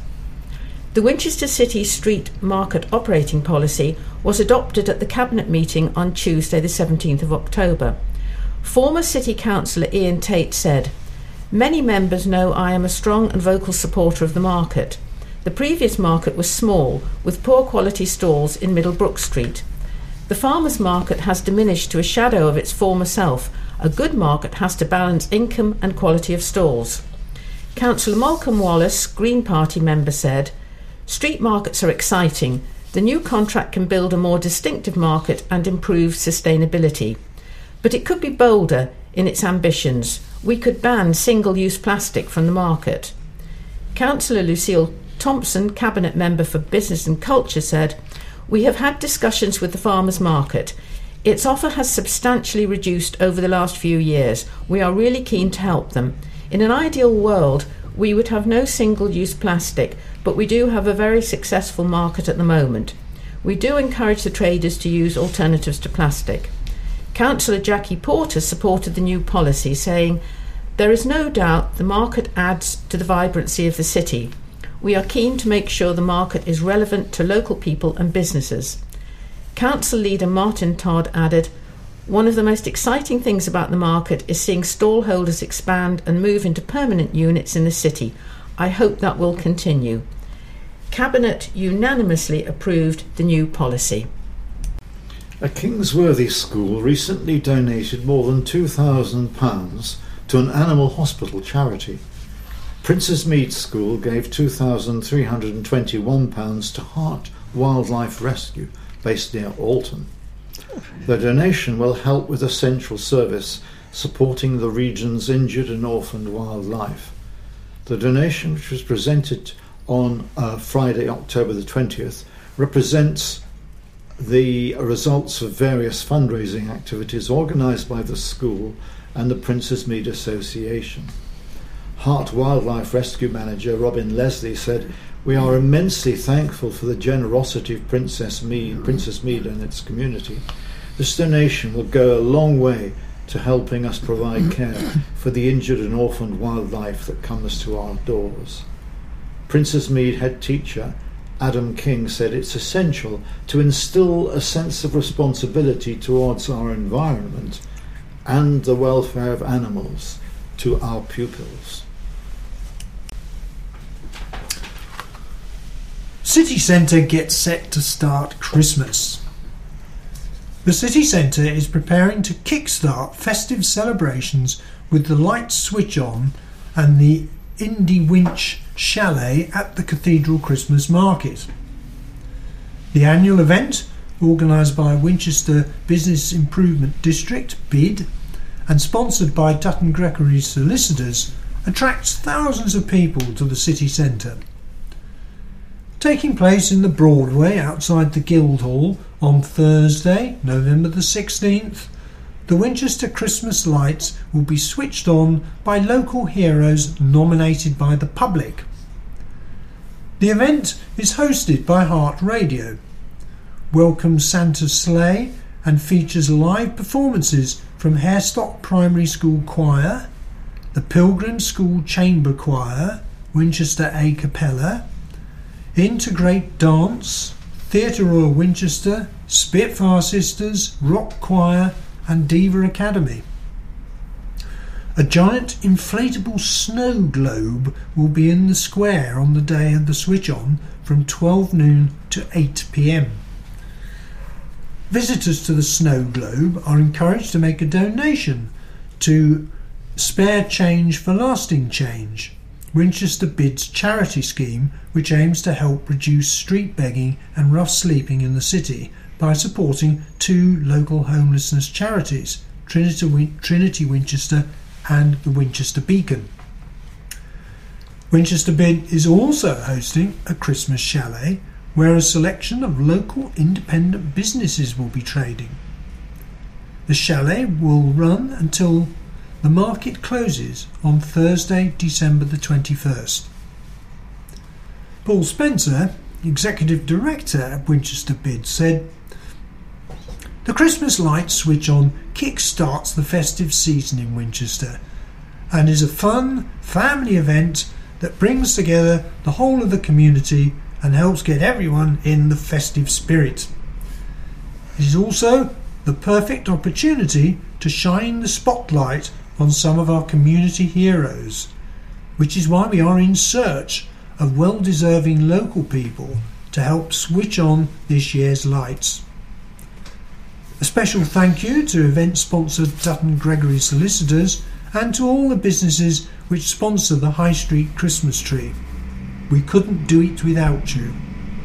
The Winchester City Street Market Operating Policy was adopted at the Cabinet meeting on Tuesday the seventeenth of October. Former City Councillor Ian Tate said, "Many members know I am a strong and vocal supporter of the market. The previous market was small, with poor quality stalls in Middlebrook Street. The farmers' market has diminished to a shadow of its former self. A good market has to balance income and quality of stalls." Councillor Malcolm Wallace, Green Party member, said, "Street markets are exciting. The new contract can build a more distinctive market and improve sustainability. But it could be bolder in its ambitions. We could ban single-use plastic from the market." Councillor Lucille Thompson, Cabinet Member for Business and Culture, said, "We have had discussions with the farmers' market. Its offer has substantially reduced over the last few years. We are really keen to help them. In an ideal world, we would have no single-use plastic, but we do have a very successful market at the moment. We do encourage the traders to use alternatives to plastic." Councillor Jackie Porter supported the new policy, saying, "There is no doubt the market adds to the vibrancy of the city. We are keen to make sure the market is relevant to local people and businesses." Council leader Martin Todd added, "One of the most exciting things about the market is seeing stall holders expand and move into permanent units in the city. I hope that will continue." Cabinet unanimously approved the new policy. A Kingsworthy school recently donated more than two thousand pounds to an animal hospital charity. Princes Mead School gave two thousand three hundred twenty-one pounds to Heart Wildlife Rescue, based near Alton. The donation will help with essential service supporting the region's injured and orphaned wildlife. The donation, which was presented on uh, Friday, October the twentieth, represents the results of various fundraising activities organised by the school and the Princes Mead Association. Heart Wildlife Rescue Manager Robin Leslie said, "We are immensely thankful for the generosity of Princess Mead, Princess Mead and its community. This donation will go a long way to helping us provide care for the injured and orphaned wildlife that comes to our doors." Princess Mead head teacher Adam King said, "It's essential to instill a sense of responsibility towards our environment and the welfare of animals to our pupils." City Centre gets set to start Christmas. The City Centre is preparing to kickstart festive celebrations with the lights switch on and the Indy Winch Chalet at the Cathedral Christmas Market. The annual event, organised by Winchester Business Improvement District, B I D, and sponsored by Dutton Gregory Solicitors, attracts thousands of people to the city centre. Taking place in the Broadway outside the Guildhall on Thursday, November the sixteenth, the Winchester Christmas lights will be switched on by local heroes nominated by the public. The event is hosted by Heart Radio, welcomes Santa's sleigh and features live performances from Harestock Primary School Choir, the Pilgrim School Chamber Choir, Winchester A Cappella, Integrate Dance, Theatre Royal Winchester, Spitfire Sisters, Rock Choir and Diva Academy. A giant inflatable snow globe will be in the square on the day of the switch on from twelve noon to eight p m. Visitors to the snow globe are encouraged to make a donation to Spare Change for Lasting Change, Winchester Bid's charity scheme, which aims to help reduce street begging and rough sleeping in the city by supporting two local homelessness charities, Trinity, Win- Trinity Winchester and the Winchester Beacon. Winchester Bid is also hosting a Christmas chalet where a selection of local independent businesses will be trading. The chalet will run until the market closes on Thursday, December the twenty-first. Paul Spencer, Executive Director at Winchester Bid, said, "The Christmas lights switch on kick-starts the festive season in Winchester and is a fun family event that brings together the whole of the community and helps get everyone in the festive spirit. It is also the perfect opportunity to shine the spotlight on some of our community heroes, which is why we are in search of well-deserving local people to help switch on this year's lights." A special thank you to event sponsor Dutton Gregory Solicitors and to all the businesses which sponsor the High Street Christmas tree. We couldn't do it without you.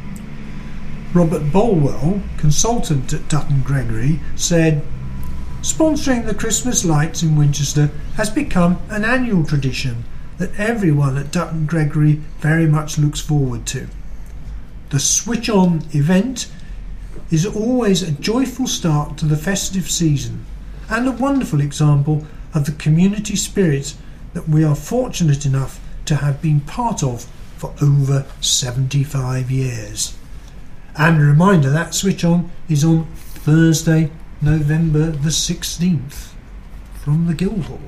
Robert Bolwell, consultant at Dutton Gregory, said, "Sponsoring the Christmas lights in Winchester has become an annual tradition that everyone at Dutton Gregory very much looks forward to. The Switch On event is always a joyful start to the festive season and a wonderful example of the community spirit that we are fortunate enough to have been part of for over seventy-five years. And a reminder that Switch On is on Thursday, November the sixteenth, from the Guildhall.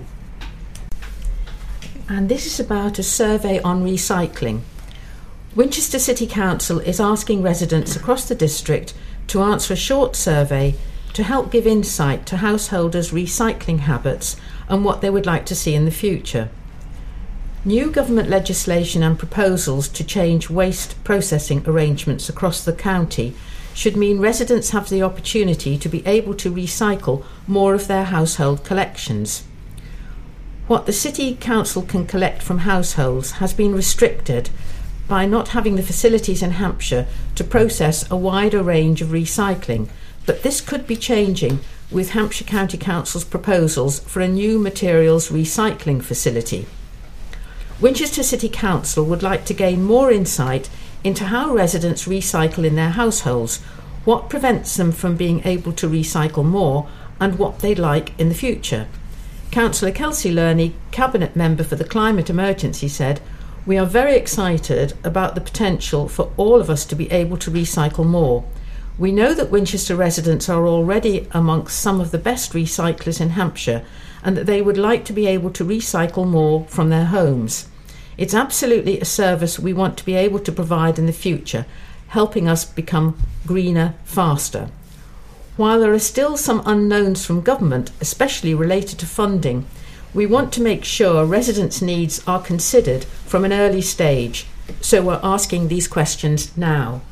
And this is about a survey on recycling. Winchester City Council is asking residents across the district to answer a short survey to help give insight to householders' recycling habits and what they would like to see in the future. New government legislation and proposals to change waste processing arrangements across the county should mean residents have the opportunity to be able to recycle more of their household collections. What the City Council can collect from households has been restricted by not having the facilities in Hampshire to process a wider range of recycling, but this could be changing with Hampshire County Council's proposals for a new materials recycling facility. Winchester City Council would like to gain more insight into how residents recycle in their households, what prevents them from being able to recycle more, and what they'd like in the future. Councillor Kelsey Lurney, Cabinet Member for the Climate Emergency, said, "We are very excited about the potential for all of us to be able to recycle more. We know that Winchester residents are already amongst some of the best recyclers in Hampshire and that they would like to be able to recycle more from their homes. It's absolutely a service we want to be able to provide in the future, helping us become greener faster. While there are still some unknowns from government, especially related to funding, we want to make sure residents' needs are considered from an early stage, so we're asking these questions now."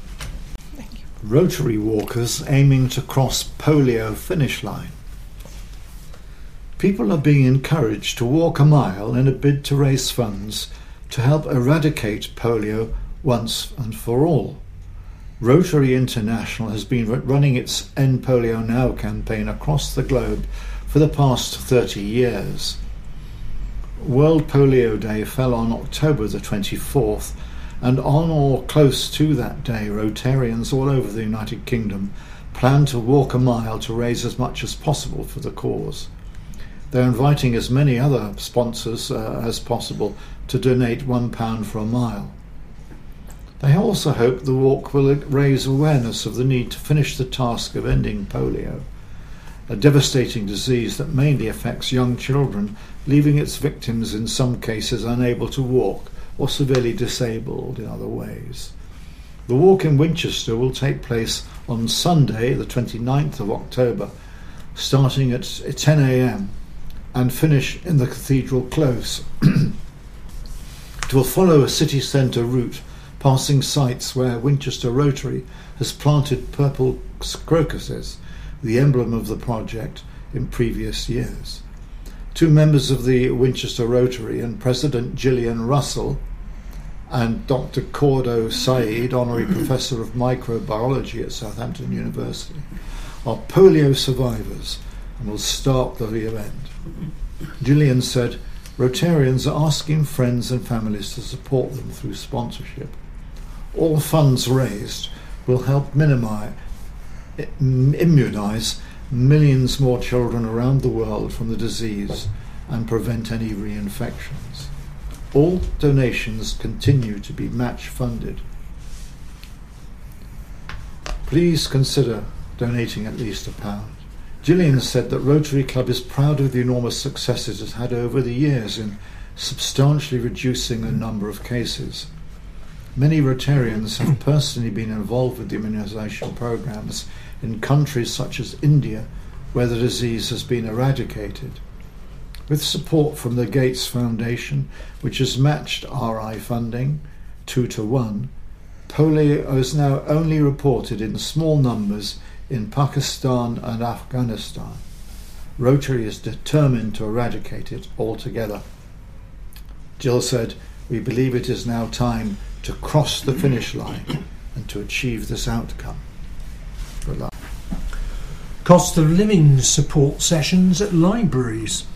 Rotary walkers aiming to cross polio finish line. People are being encouraged to walk a mile in a bid to raise funds to help eradicate polio once and for all. Rotary International has been running its End Polio Now campaign across the globe for the past thirty years. World Polio Day fell on October the twenty-fourth, and on or close to that day, Rotarians all over the United Kingdom plan to walk a mile to raise as much as possible for the cause. They're inviting as many other sponsors uh, as possible to donate one pound for a mile. They also hope the walk will raise awareness of the need to finish the task of ending polio, a devastating disease that mainly affects young children, leaving its victims in some cases unable to walk or severely disabled in other ways. The walk in Winchester will take place on Sunday, the twenty-ninth of October, starting at ten a.m. and finish in the Cathedral Close. It will follow a city centre route, passing sites where Winchester Rotary has planted purple crocuses, the emblem of the project, in previous years. Two members of the Winchester Rotary and President Gillian Russell and Doctor Cordo Said, Honorary Professor of Microbiology at Southampton University, are polio survivors and will start the event. Gillian said, Rotarians are asking friends and families to support them through sponsorship. All funds raised will help minimize, immunise millions more children around the world from the disease and prevent any reinfections. All donations continue to be match funded. Please consider donating at least a pound. Gillian said that Rotary Club is proud of the enormous successes it has had over the years in substantially reducing the number of cases. Many Rotarians have personally been involved with the immunisation programmes in countries such as India, where the disease has been eradicated. With support from the Gates Foundation, which has matched R I funding two to one, polio is now only reported in small numbers in Pakistan and Afghanistan. Rotary is determined to eradicate it altogether. Jill said, we believe it is now time to cross the finish line and to achieve this outcome. Good luck. Cost of living support sessions at libraries.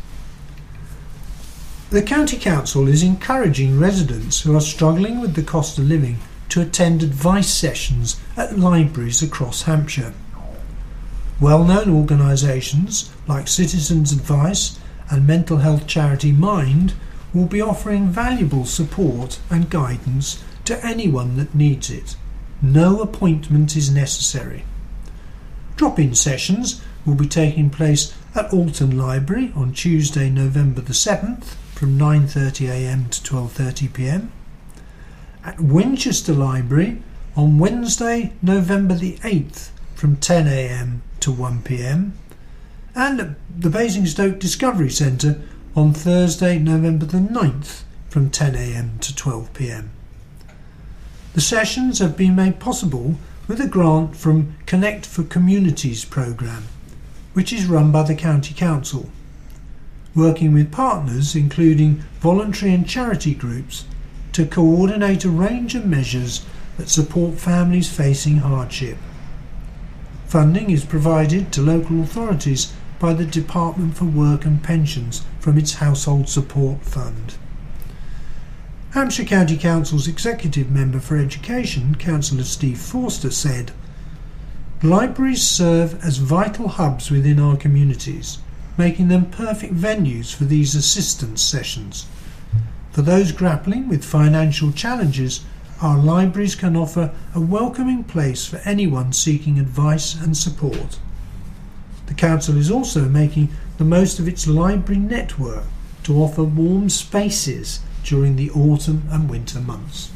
The County Council is encouraging residents who are struggling with the cost of living to attend advice sessions at libraries across Hampshire. Well-known organisations like Citizens Advice and mental health charity Mind will be offering valuable support and guidance to anyone that needs it. No appointment is necessary. Drop-in sessions will be taking place at Alton Library on Tuesday, November the seventh from nine thirty a m to twelve thirty p m, at Winchester Library on Wednesday, November the eighth from ten a m to one p m, and at the Basingstoke Discovery Centre on Thursday, November the ninth from ten a m to twelve p m. The sessions have been made possible with a grant from Connect for Communities programme, which is run by the County Council, working with partners including voluntary and charity groups to coordinate a range of measures that support families facing hardship. Funding is provided to local authorities by the Department for Work and Pensions from its Household Support Fund. Hampshire County Council's Executive Member for Education, Councillor Steve Forster, said, libraries serve as vital hubs within our communities, making them perfect venues for these assistance sessions. For those grappling with financial challenges, our libraries can offer a welcoming place for anyone seeking advice and support. The Council is also making the most of its library network to offer warm spaces during the autumn and winter months.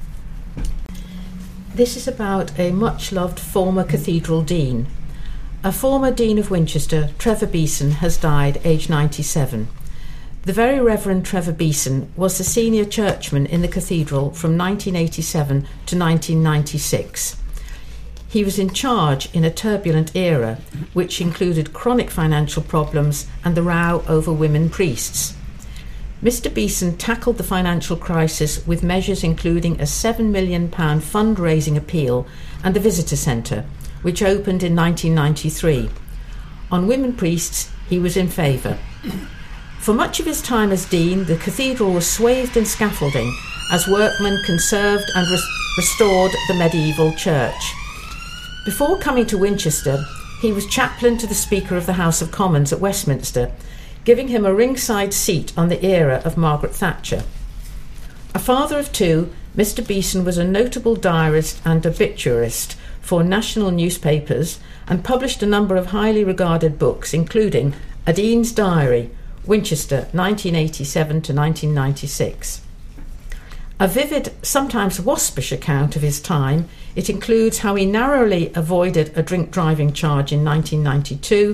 This is about a much-loved former cathedral dean. A former Dean of Winchester, Trevor Beeson, has died aged ninety-seven. The Very Reverend Trevor Beeson was the senior churchman in the cathedral from nineteen eighty-seven to nineteen ninety-six. He was in charge in a turbulent era, which included chronic financial problems and the row over women priests. Mister Beeson tackled the financial crisis with measures including a seven million pounds fundraising appeal and the visitor centre, which opened in nineteen ninety-three. On women priests, he was in favour. For much of his time as dean, the cathedral was swathed in scaffolding as workmen conserved and res- restored the medieval church. Before coming to Winchester, he was chaplain to the Speaker of the House of Commons at Westminster, giving him a ringside seat on the era of Margaret Thatcher. A father of two, Mister Beeson was a notable diarist and obituarist for national newspapers and published a number of highly regarded books, including A Dean's Diary, Winchester, nineteen eighty-seven to nineteen ninety-six. A vivid, sometimes waspish account of his time, it includes how he narrowly avoided a drink-driving charge in nineteen ninety-two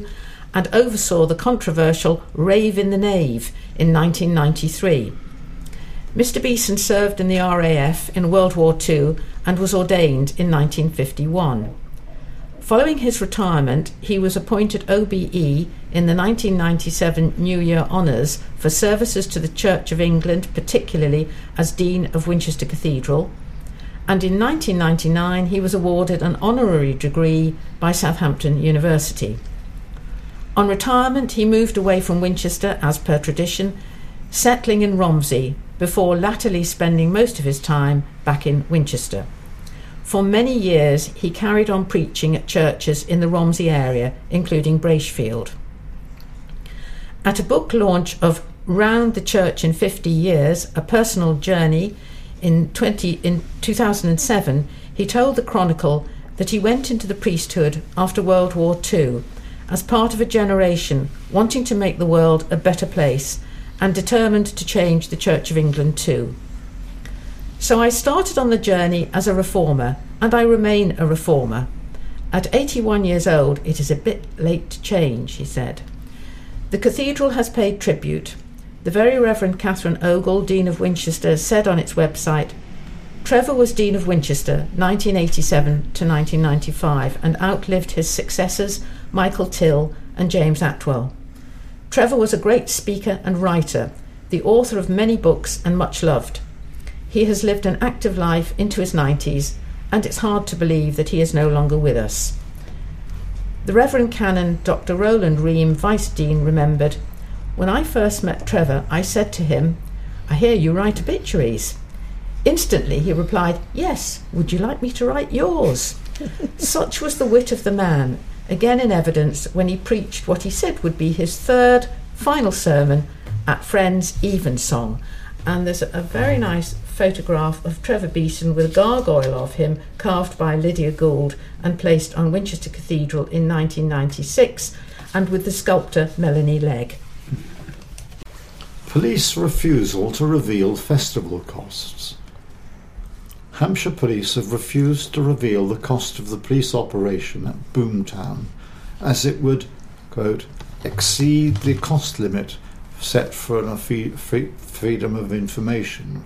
and oversaw the controversial Rave in the Nave in nineteen ninety-three. Mister Beeson served in the R A F in World War Two and was ordained in nineteen fifty-one. Following his retirement, he was appointed O B E in the nineteen ninety-seven New Year Honours for services to the Church of England, particularly as Dean of Winchester Cathedral, and in nineteen ninety-nine he was awarded an honorary degree by Southampton University. On retirement, he moved away from Winchester as per tradition, settling in Romsey, before latterly spending most of his time back in Winchester. For many years, he carried on preaching at churches in the Romsey area, including Bracefield. At a book launch of Round the Church in fifty years, A Personal Journey, in, twenty, in two thousand seven, he told the Chronicle that he went into the priesthood after World War Two as part of a generation wanting to make the world a better place and determined to change the Church of England too. So I started on the journey as a reformer, and I remain a reformer. At eighty-one years old, it is a bit late to change, he said. The cathedral has paid tribute. The Very Reverend Catherine Ogle, Dean of Winchester, said on its website, Trevor was Dean of Winchester, nineteen eighty-seven to nineteen ninety-five, and outlived his successors, Michael Till and James Atwell. Trevor was a great speaker and writer, the author of many books and much loved. He has lived an active life into his nineties, and it's hard to believe that he is no longer with us. The Reverend Canon Doctor Roland Ream, Vice Dean, remembered, When I first met Trevor, I said to him, I hear you write obituaries. Instantly he replied, Yes, would you like me to write yours? Such was the wit of the man, again in evidence when he preached what he said would be his third, final sermon at Friends' Evensong. And there's a very nice photograph of Trevor Beeson with a gargoyle of him carved by Lydia Gould and placed on Winchester Cathedral in nineteen ninety-six, and with the sculptor Melanie Legg. Police refusal to reveal festival costs. Hampshire Police have refused to reveal the cost of the police operation at Boomtown, as it would, quote, exceed the cost limit set for a free, free, freedom of information.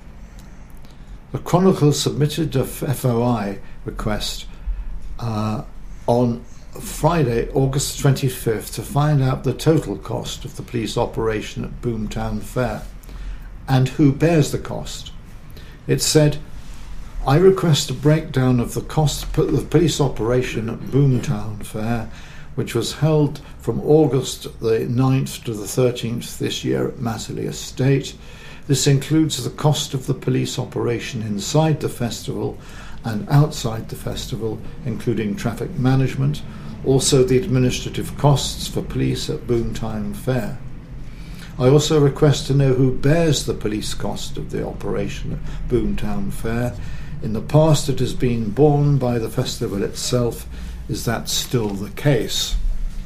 The Chronicle submitted a F O I request uh, on Friday, August twenty-fifth, to find out the total cost of the police operation at Boomtown Fair and who bears the cost. It said, I request a breakdown of the cost of the police operation at Boomtown Fair, which was held from August the ninth to the thirteenth this year at Matterley Estate. This includes the cost of the police operation inside the festival and outside the festival, including traffic management, also the administrative costs for police at Boomtown Fair. I also request to know who bears the police cost of the operation at Boomtown Fair. In the past it has been borne by the festival itself. Is that still the case?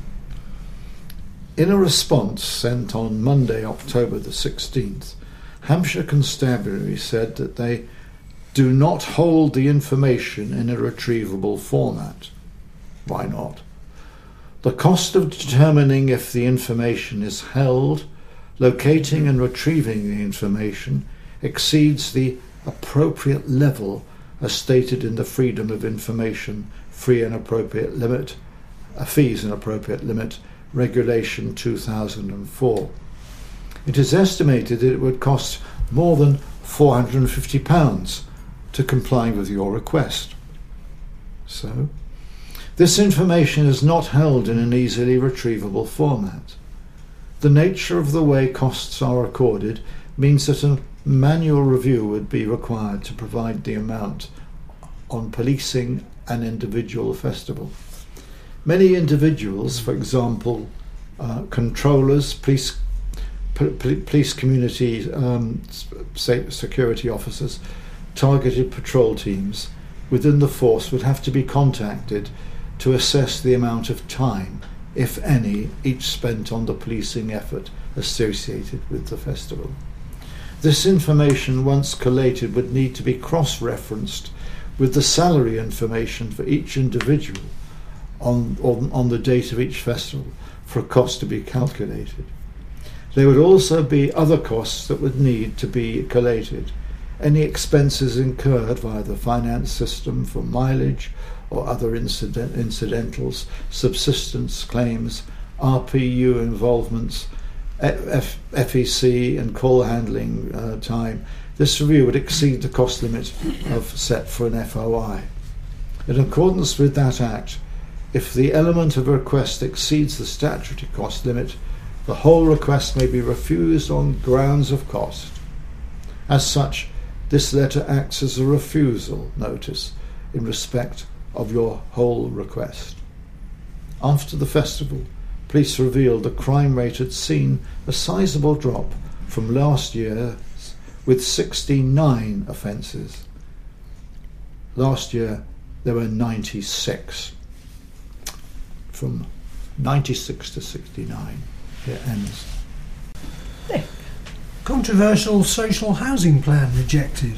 In a response sent on Monday, October the sixteenth, Hampshire Constabulary said that they do not hold the information in a retrievable format. Why not? The cost of determining if the information is held, locating and retrieving the information exceeds the appropriate level as stated in the Freedom of Information Free and Appropriate Limit, uh, Fees and Appropriate Limit, Regulation two thousand four. It is estimated that it would cost more than four hundred fifty pounds to comply with your request. So, this information is not held in an easily retrievable format. The nature of the way costs are recorded means that a manual review would be required to provide the amount on policing an individual festival. Many individuals, for example, uh, controllers, police, p- police community um, security officers, targeted patrol teams within the force would have to be contacted to assess the amount of time, if any, each spent on the policing effort associated with the festival. This information, once collated, would need to be cross-referenced with the salary information for each individual on, on, on the date of each festival. for a cost to be calculated. There would also be other costs that would need to be collated. Any expenses incurred via the finance system for mileage or other incident, incidentals, subsistence claims, R P U involvements, F, FEC and call handling uh, time. This review would exceed the cost limit of set for an F O I. In accordance with that Act, if the element of a request exceeds the statutory cost limit, the whole request may be refused on grounds of cost. As such, this letter acts as a refusal notice in respect of your whole request. After the festival, police revealed the crime rate had seen a sizable drop from last year, with sixty-nine offences. Last year there were ninety-six. From ninety-six to sixty-nine. It ends. Controversial social housing plan rejected.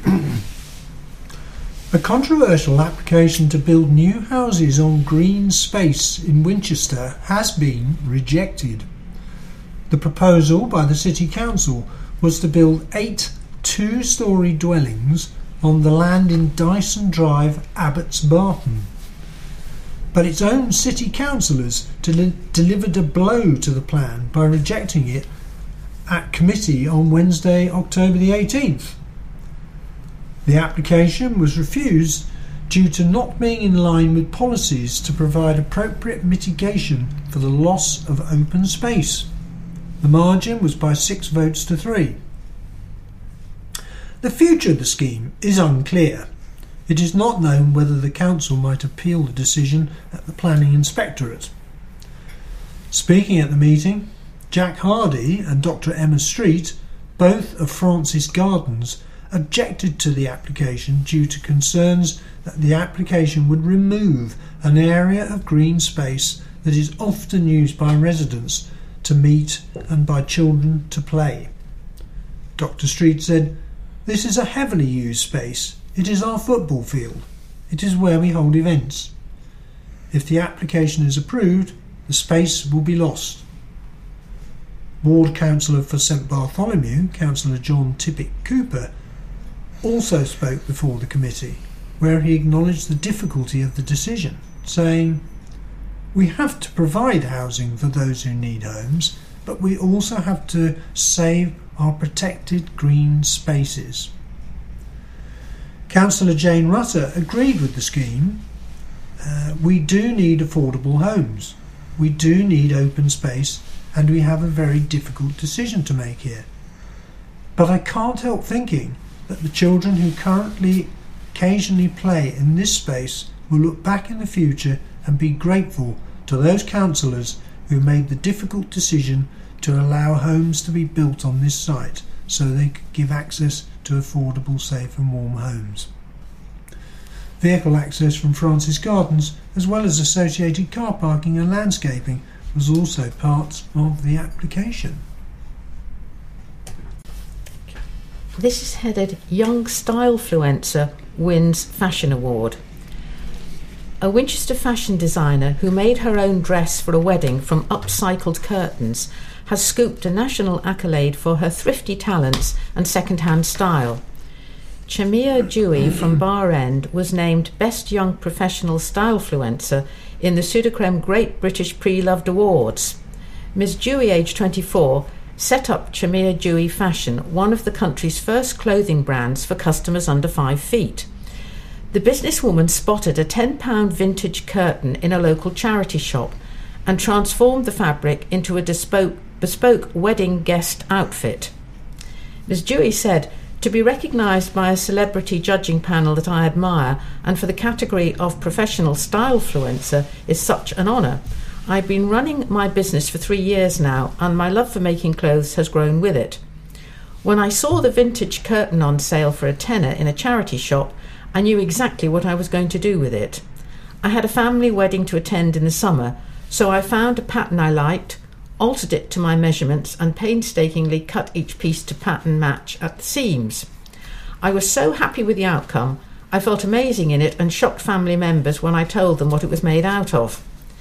A controversial application to build new houses on green space in Winchester has been rejected. The proposal by the City Council was to build eight two-storey dwellings on the land in Dyson Drive, Abbots Barton. But its own city councillors del- delivered a blow to the plan by rejecting it at committee on Wednesday, October the eighteenth. The application was refused due to not being in line with policies to provide appropriate mitigation for the loss of open space. The margin was by six votes to three. The future of the scheme is unclear. It is not known whether the council might appeal the decision at the Planning Inspectorate. Speaking at the meeting, Jack Hardy and Doctor Emma Street, both of Francis Gardens, objected to the application due to concerns that the application would remove an area of green space that is often used by residents to meet and by children to play. Doctor Street said, "This is a heavily used space. It is our football field. It is where we hold events. If the application is approved, the space will be lost." Ward Councillor for St Bartholomew, Councillor John Tippett Cooper, also spoke before the committee, where he acknowledged the difficulty of the decision, saying, "We have to provide housing for those who need homes, but we also have to save our protected green spaces." Councillor Jane Rutter agreed with the scheme. Uh, we do need affordable homes. We do need open space, and we have a very difficult decision to make here. But I can't help thinking that the children who currently occasionally play in this space will look back in the future and be grateful to those councillors who made the difficult decision to allow homes to be built on this site so they could give access to affordable, safe and warm homes. Vehicle access from Francis Gardens, as well as associated car parking and landscaping, was also part of the application. This is headed Young Stylefluencer Wins Fashion Award. A Winchester fashion designer who made her own dress for a wedding from upcycled curtains has scooped a national accolade for her thrifty talents and second-hand style. Chamia Dewey from Bar End was named Best Young Professional Stylefluencer in the Sudocrem Great British Pre-Loved Awards. Miss Dewey, aged twenty-four, set up Chamia Dewey Fashion, one of the country's first clothing brands for customers under five feet. The businesswoman spotted a ten pound vintage curtain in a local charity shop and transformed the fabric into a bespoke, bespoke wedding guest outfit. Miss Dewey said, "To be recognised by a celebrity judging panel that I admire and for the category of professional stylefluencer is such an honour. I've been running my business for three years now and my love for making clothes has grown with it. When I saw the vintage curtain on sale for a tenner in a charity shop, I knew exactly what I was going to do with it. I had a family wedding to attend in the summer, so I found a pattern I liked, altered it to my measurements and painstakingly cut each piece to pattern match at the seams. I was so happy with the outcome, I felt amazing in it and shocked family members when I told them what it was made out of."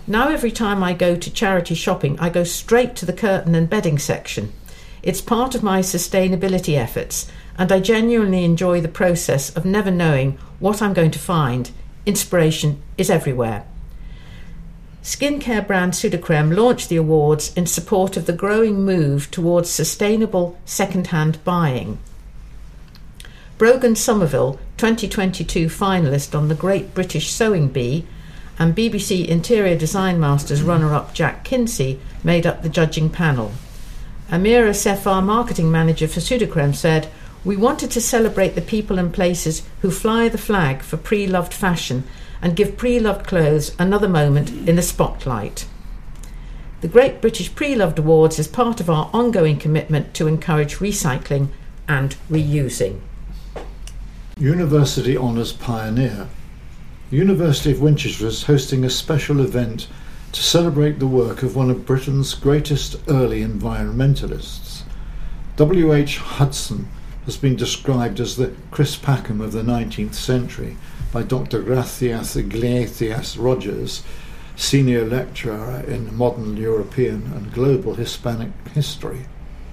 Now every time I go to charity shopping, I go straight to the curtain and bedding section. It's part of my sustainability efforts, and I genuinely enjoy the process of never knowing what I'm going to find. Inspiration is everywhere. Skincare brand Sudocrem launched the awards in support of the growing move towards sustainable second-hand buying. Brogan Somerville, twenty twenty-two finalist on the Great British Sewing Bee, and B B C Interior Design Masters runner-up Jack Kinsey made up the judging panel. Amira Sefar, marketing manager for Sudocrem, said, "We wanted to celebrate the people and places who fly the flag for pre-loved fashion and give pre-loved clothes another moment in the spotlight." The Great British Pre-Loved Awards is part of our ongoing commitment to encourage recycling and reusing. University Honours Pioneer. The University of Winchester is hosting a special event to celebrate the work of one of Britain's greatest early environmentalists. W H Hudson has been described as the Chris Packham of the nineteenth century by Doctor Gracias Iglesias Rogers, senior lecturer in modern European and global Hispanic history.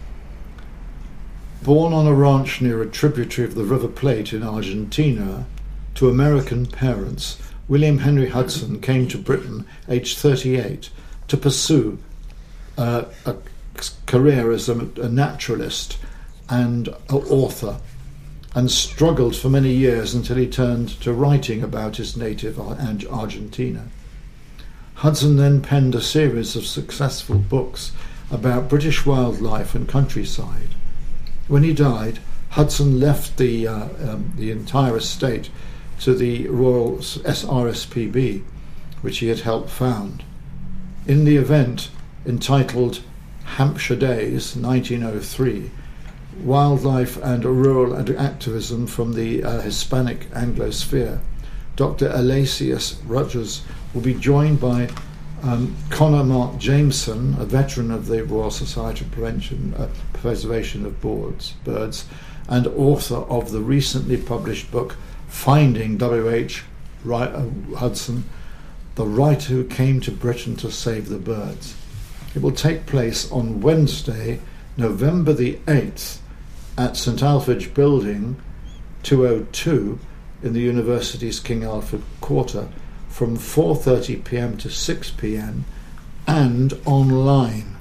Born on a ranch near a tributary of the River Plate in Argentina to American parents, William Henry Hudson came to Britain aged thirty-eight to pursue uh, a career as a, a naturalist and an author, and struggled for many years until he turned to writing about his native Argentina. Hudson then penned a series of successful books about British wildlife and countryside. When he died, Hudson left the, uh, um, the entire estate to the Royal R S P B, which he had helped found. In the event, entitled Hampshire Days nineteen oh three, Wildlife and Rural Activism from the uh, Hispanic Anglosphere, Doctor Alexius Rogers will be joined by um, Connor Mark Jameson, a veteran of the Royal Society of Prevention, uh, Preservation of Birds, birds, and author of the recently published book Finding W H Hudson, the writer who came to Britain to save the birds. It will take place on Wednesday, November the eighth, at St Alphege Building, two oh two, in the University's King Alfred Quarter, from four thirty p m to six p m, and online.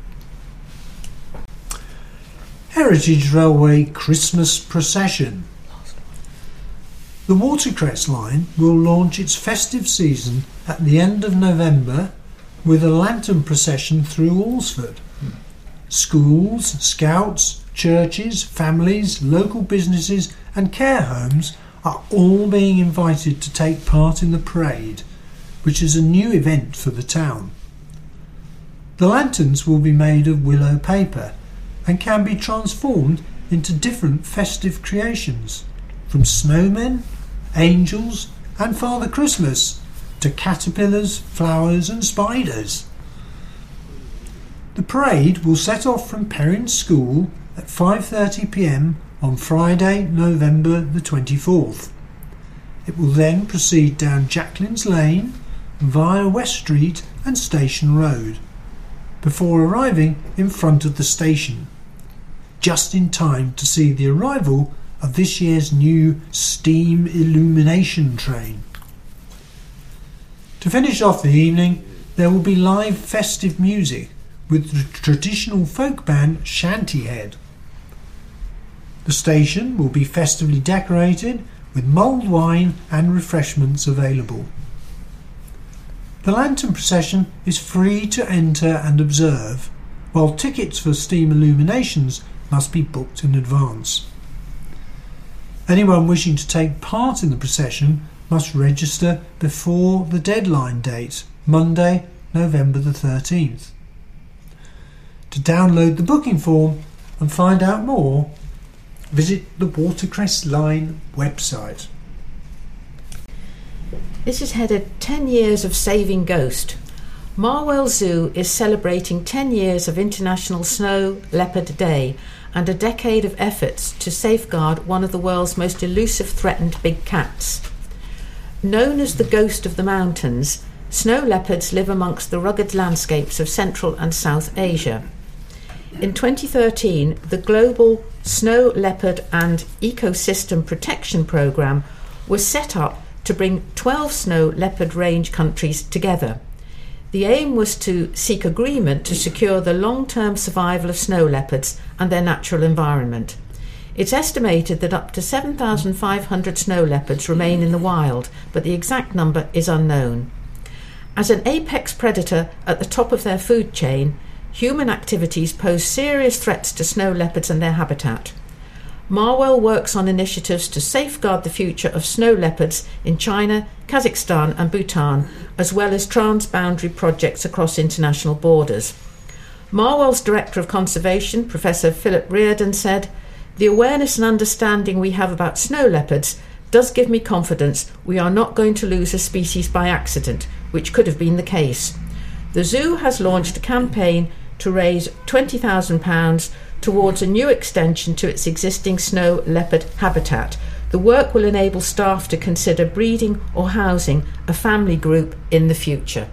Heritage Railway Christmas Procession. The Watercress Line will launch its festive season at the end of November with a lantern procession through Alresford. Hmm. Schools, scouts, churches, families, local businesses and care homes are all being invited to take part in the parade, which is a new event for the town. The lanterns will be made of willow paper and can be transformed into different festive creations, from snowmen, angels and Father Christmas to caterpillars, flowers and spiders. The parade will set off from Perrin School at five thirty p m on Friday, November the twenty-fourth. It will then proceed down Jacqueline's Lane via West Street and Station Road, before arriving in front of the station, just in time to see the arrival of this year's new steam illumination train. To finish off the evening, there will be live festive music with the traditional folk band Shantyhead. The station will be festively decorated with mulled wine and refreshments available. The lantern procession is free to enter and observe, while tickets for steam illuminations must be booked in advance. Anyone wishing to take part in the procession must register before the deadline date, Monday, November the thirteenth. To download the booking form and find out more, visit the Watercress Line website. This is headed ten years of Saving Ghost. Marwell Zoo is celebrating ten years of International Snow Leopard Day and a decade of efforts to safeguard one of the world's most elusive threatened big cats. Known as the Ghost of the Mountains, Snow leopards live amongst the rugged landscapes of Central and South Asia. In twenty thirteen, the Global Snow Leopard and Ecosystem Protection Programme was set up to bring twelve snow leopard range countries together. The aim was to seek agreement to secure the long-term survival of snow leopards and their natural environment. It's estimated that up to seven thousand five hundred snow leopards remain in the wild, but the exact number is unknown. As an apex predator at the top of their food chain, human activities pose serious threats to snow leopards and their habitat. Marwell works on initiatives to safeguard the future of snow leopards in China, Kazakhstan and Bhutan, as well as transboundary projects across international borders. Marwell's Director of Conservation, Professor Philip Reardon, said, "The awareness and understanding we have about snow leopards does give me confidence we are not going to lose a species by accident, which could have been the case." The zoo has launched a campaign to raise twenty thousand pounds towards a new extension to its existing snow leopard habitat. The work will enable staff to consider breeding or housing a family group in the future.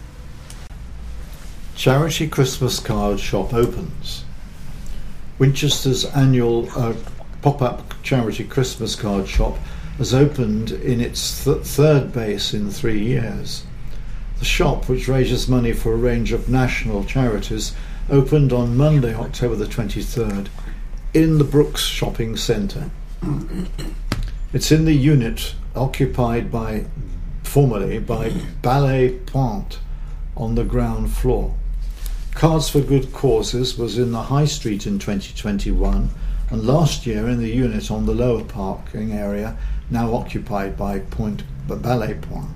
Charity Christmas card shop opens. Winchester's annual uh, pop-up charity Christmas card shop has opened in its th- third base in three years. The shop, which raises money for a range of national charities, opened on Monday, October the twenty-third, in the Brooks Shopping Centre. It's in the unit occupied by, formerly by Ballet Pointe on the ground floor. Cards for Good Causes was in the High Street in twenty twenty-one, and last year in the unit on the lower parking area, now occupied by Point, Ballet Pointe.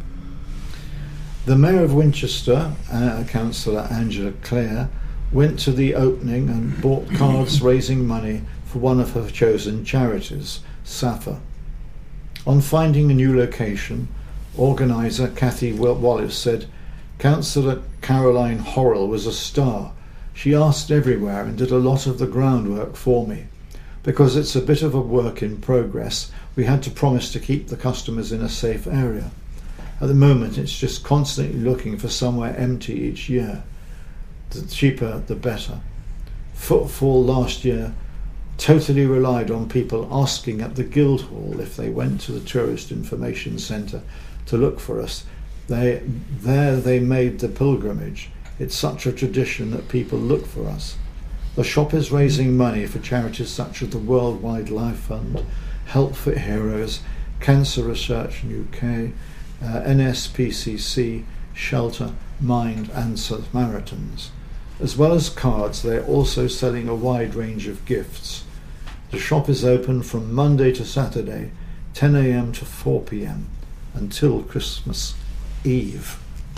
The Mayor of Winchester, uh, Councillor Angela Clare, went to the opening and bought cards raising money for one of her chosen charities, SAFA. On finding a new location, organiser Kathy Wallace said, "Councillor Caroline Horrell was a star. She asked everywhere and did a lot of the groundwork for me. Because it's a bit of a work in progress, we had to promise to keep the customers in a safe area. At the moment, it's just constantly looking for somewhere empty each year. The cheaper, the better. Footfall last year totally relied on people asking at the Guildhall if they went to the Tourist Information Centre to look for us. They, there they made the pilgrimage. It's such a tradition that people look for us. The shop is raising money for charities such as the World Wildlife Fund, Help for Heroes, Cancer Research U K, uh, N S P C C, Shelter, Mind and Samaritans. As well as cards, they're also selling a wide range of gifts. The shop is open from Monday to Saturday, ten a.m. to four p.m, until Christmas Eve.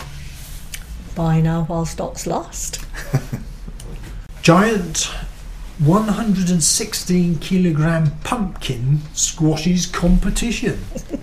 Buy now while stocks last. Giant one hundred sixteen kilogram pumpkin squashes competition.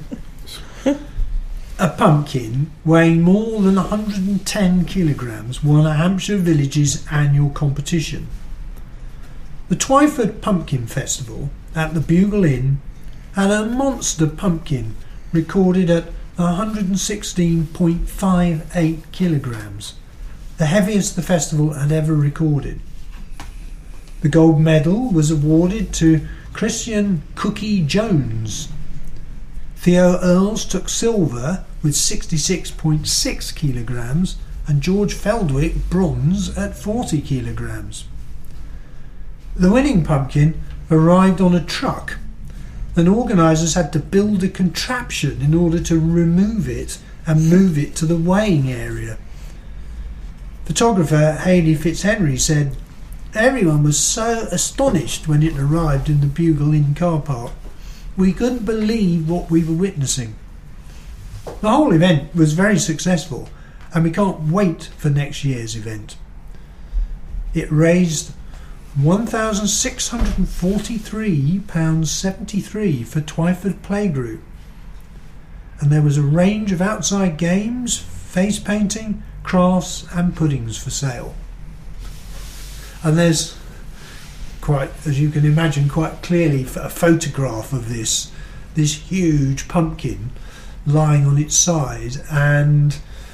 A pumpkin weighing more than one hundred ten kilograms won a Hampshire Village's annual competition. The Twyford Pumpkin Festival at the Bugle Inn had a monster pumpkin recorded at one hundred sixteen point five eight kilograms, the heaviest the festival had ever recorded. The gold medal was awarded to Christian Cookie Jones. Theo Earls took silver with sixty-six point six kilograms and George Feldwick bronze at forty kilograms. The winning pumpkin arrived on a truck, and organisers had to build a contraption in order to remove it and move it to the weighing area. Photographer Hayley Fitzhenry said, "Everyone was so astonished when it arrived in the Bugle Inn car park. We couldn't believe what we were witnessing. The whole event was very successful, and we can't wait for next year's event." It raised one thousand six hundred forty-three pounds seventy-three for Twyford Playgroup, and there was a range of outside games, face painting, crafts and puddings for sale. And there's quite, as you can imagine, quite clearly a photograph of this this huge pumpkin lying on its side, and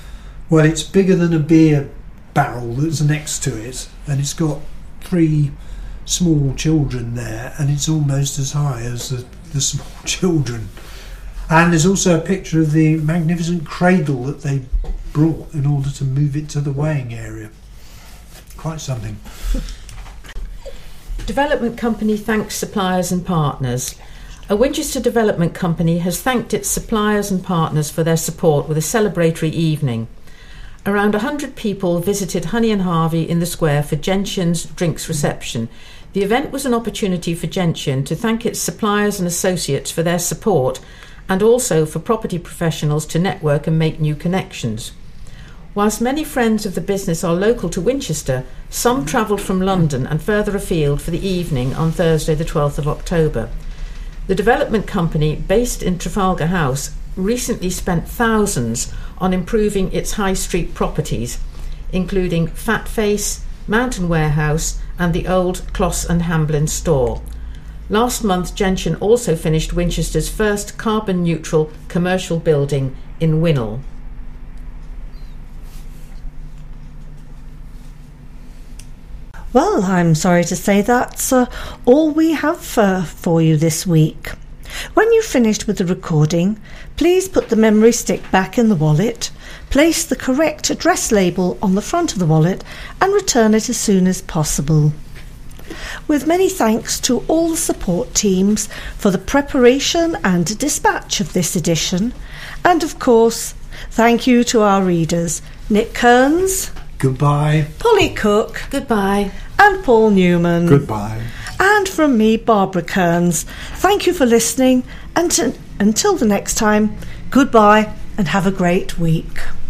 Well, it's bigger than a beer barrel that's next to it, and it's got three small children there, and it's almost as high as the, the small children. And there's also a picture of the magnificent cradle that they brought in order to move it to the weighing area. Quite something. Development company thanks suppliers and partners. A Winchester development company has thanked its suppliers and partners for their support with a celebratory evening. Around one hundred people visited Honey and Harvey in the square for Gentian's drinks reception. The event was an opportunity for Gentian to thank its suppliers and associates for their support, and also for property professionals to network and make new connections. Whilst many friends of the business are local to Winchester, some travelled from London and further afield for the evening on Thursday the twelfth of October. The development company, based in Trafalgar House, recently spent thousands on improving its high street properties, including Fat Face, Mountain Warehouse and the old Closs and Hamblin store. Last month, Gentian also finished Winchester's first carbon-neutral commercial building in Winnell. Well, I'm sorry to say that's uh, all we have uh, for you this week. When you've finished with the recording, please put the memory stick back in the wallet, place the correct address label on the front of the wallet and return it as soon as possible. With many thanks to all the support teams for the preparation and dispatch of this edition, and of course, thank you to our readers, Nick Kearns, Goodbye. Polly Cook, Goodbye. And Paul Newman. Goodbye. And from me, Barbara Kearns, thank you for listening, and t- until the next time, goodbye and have a great week.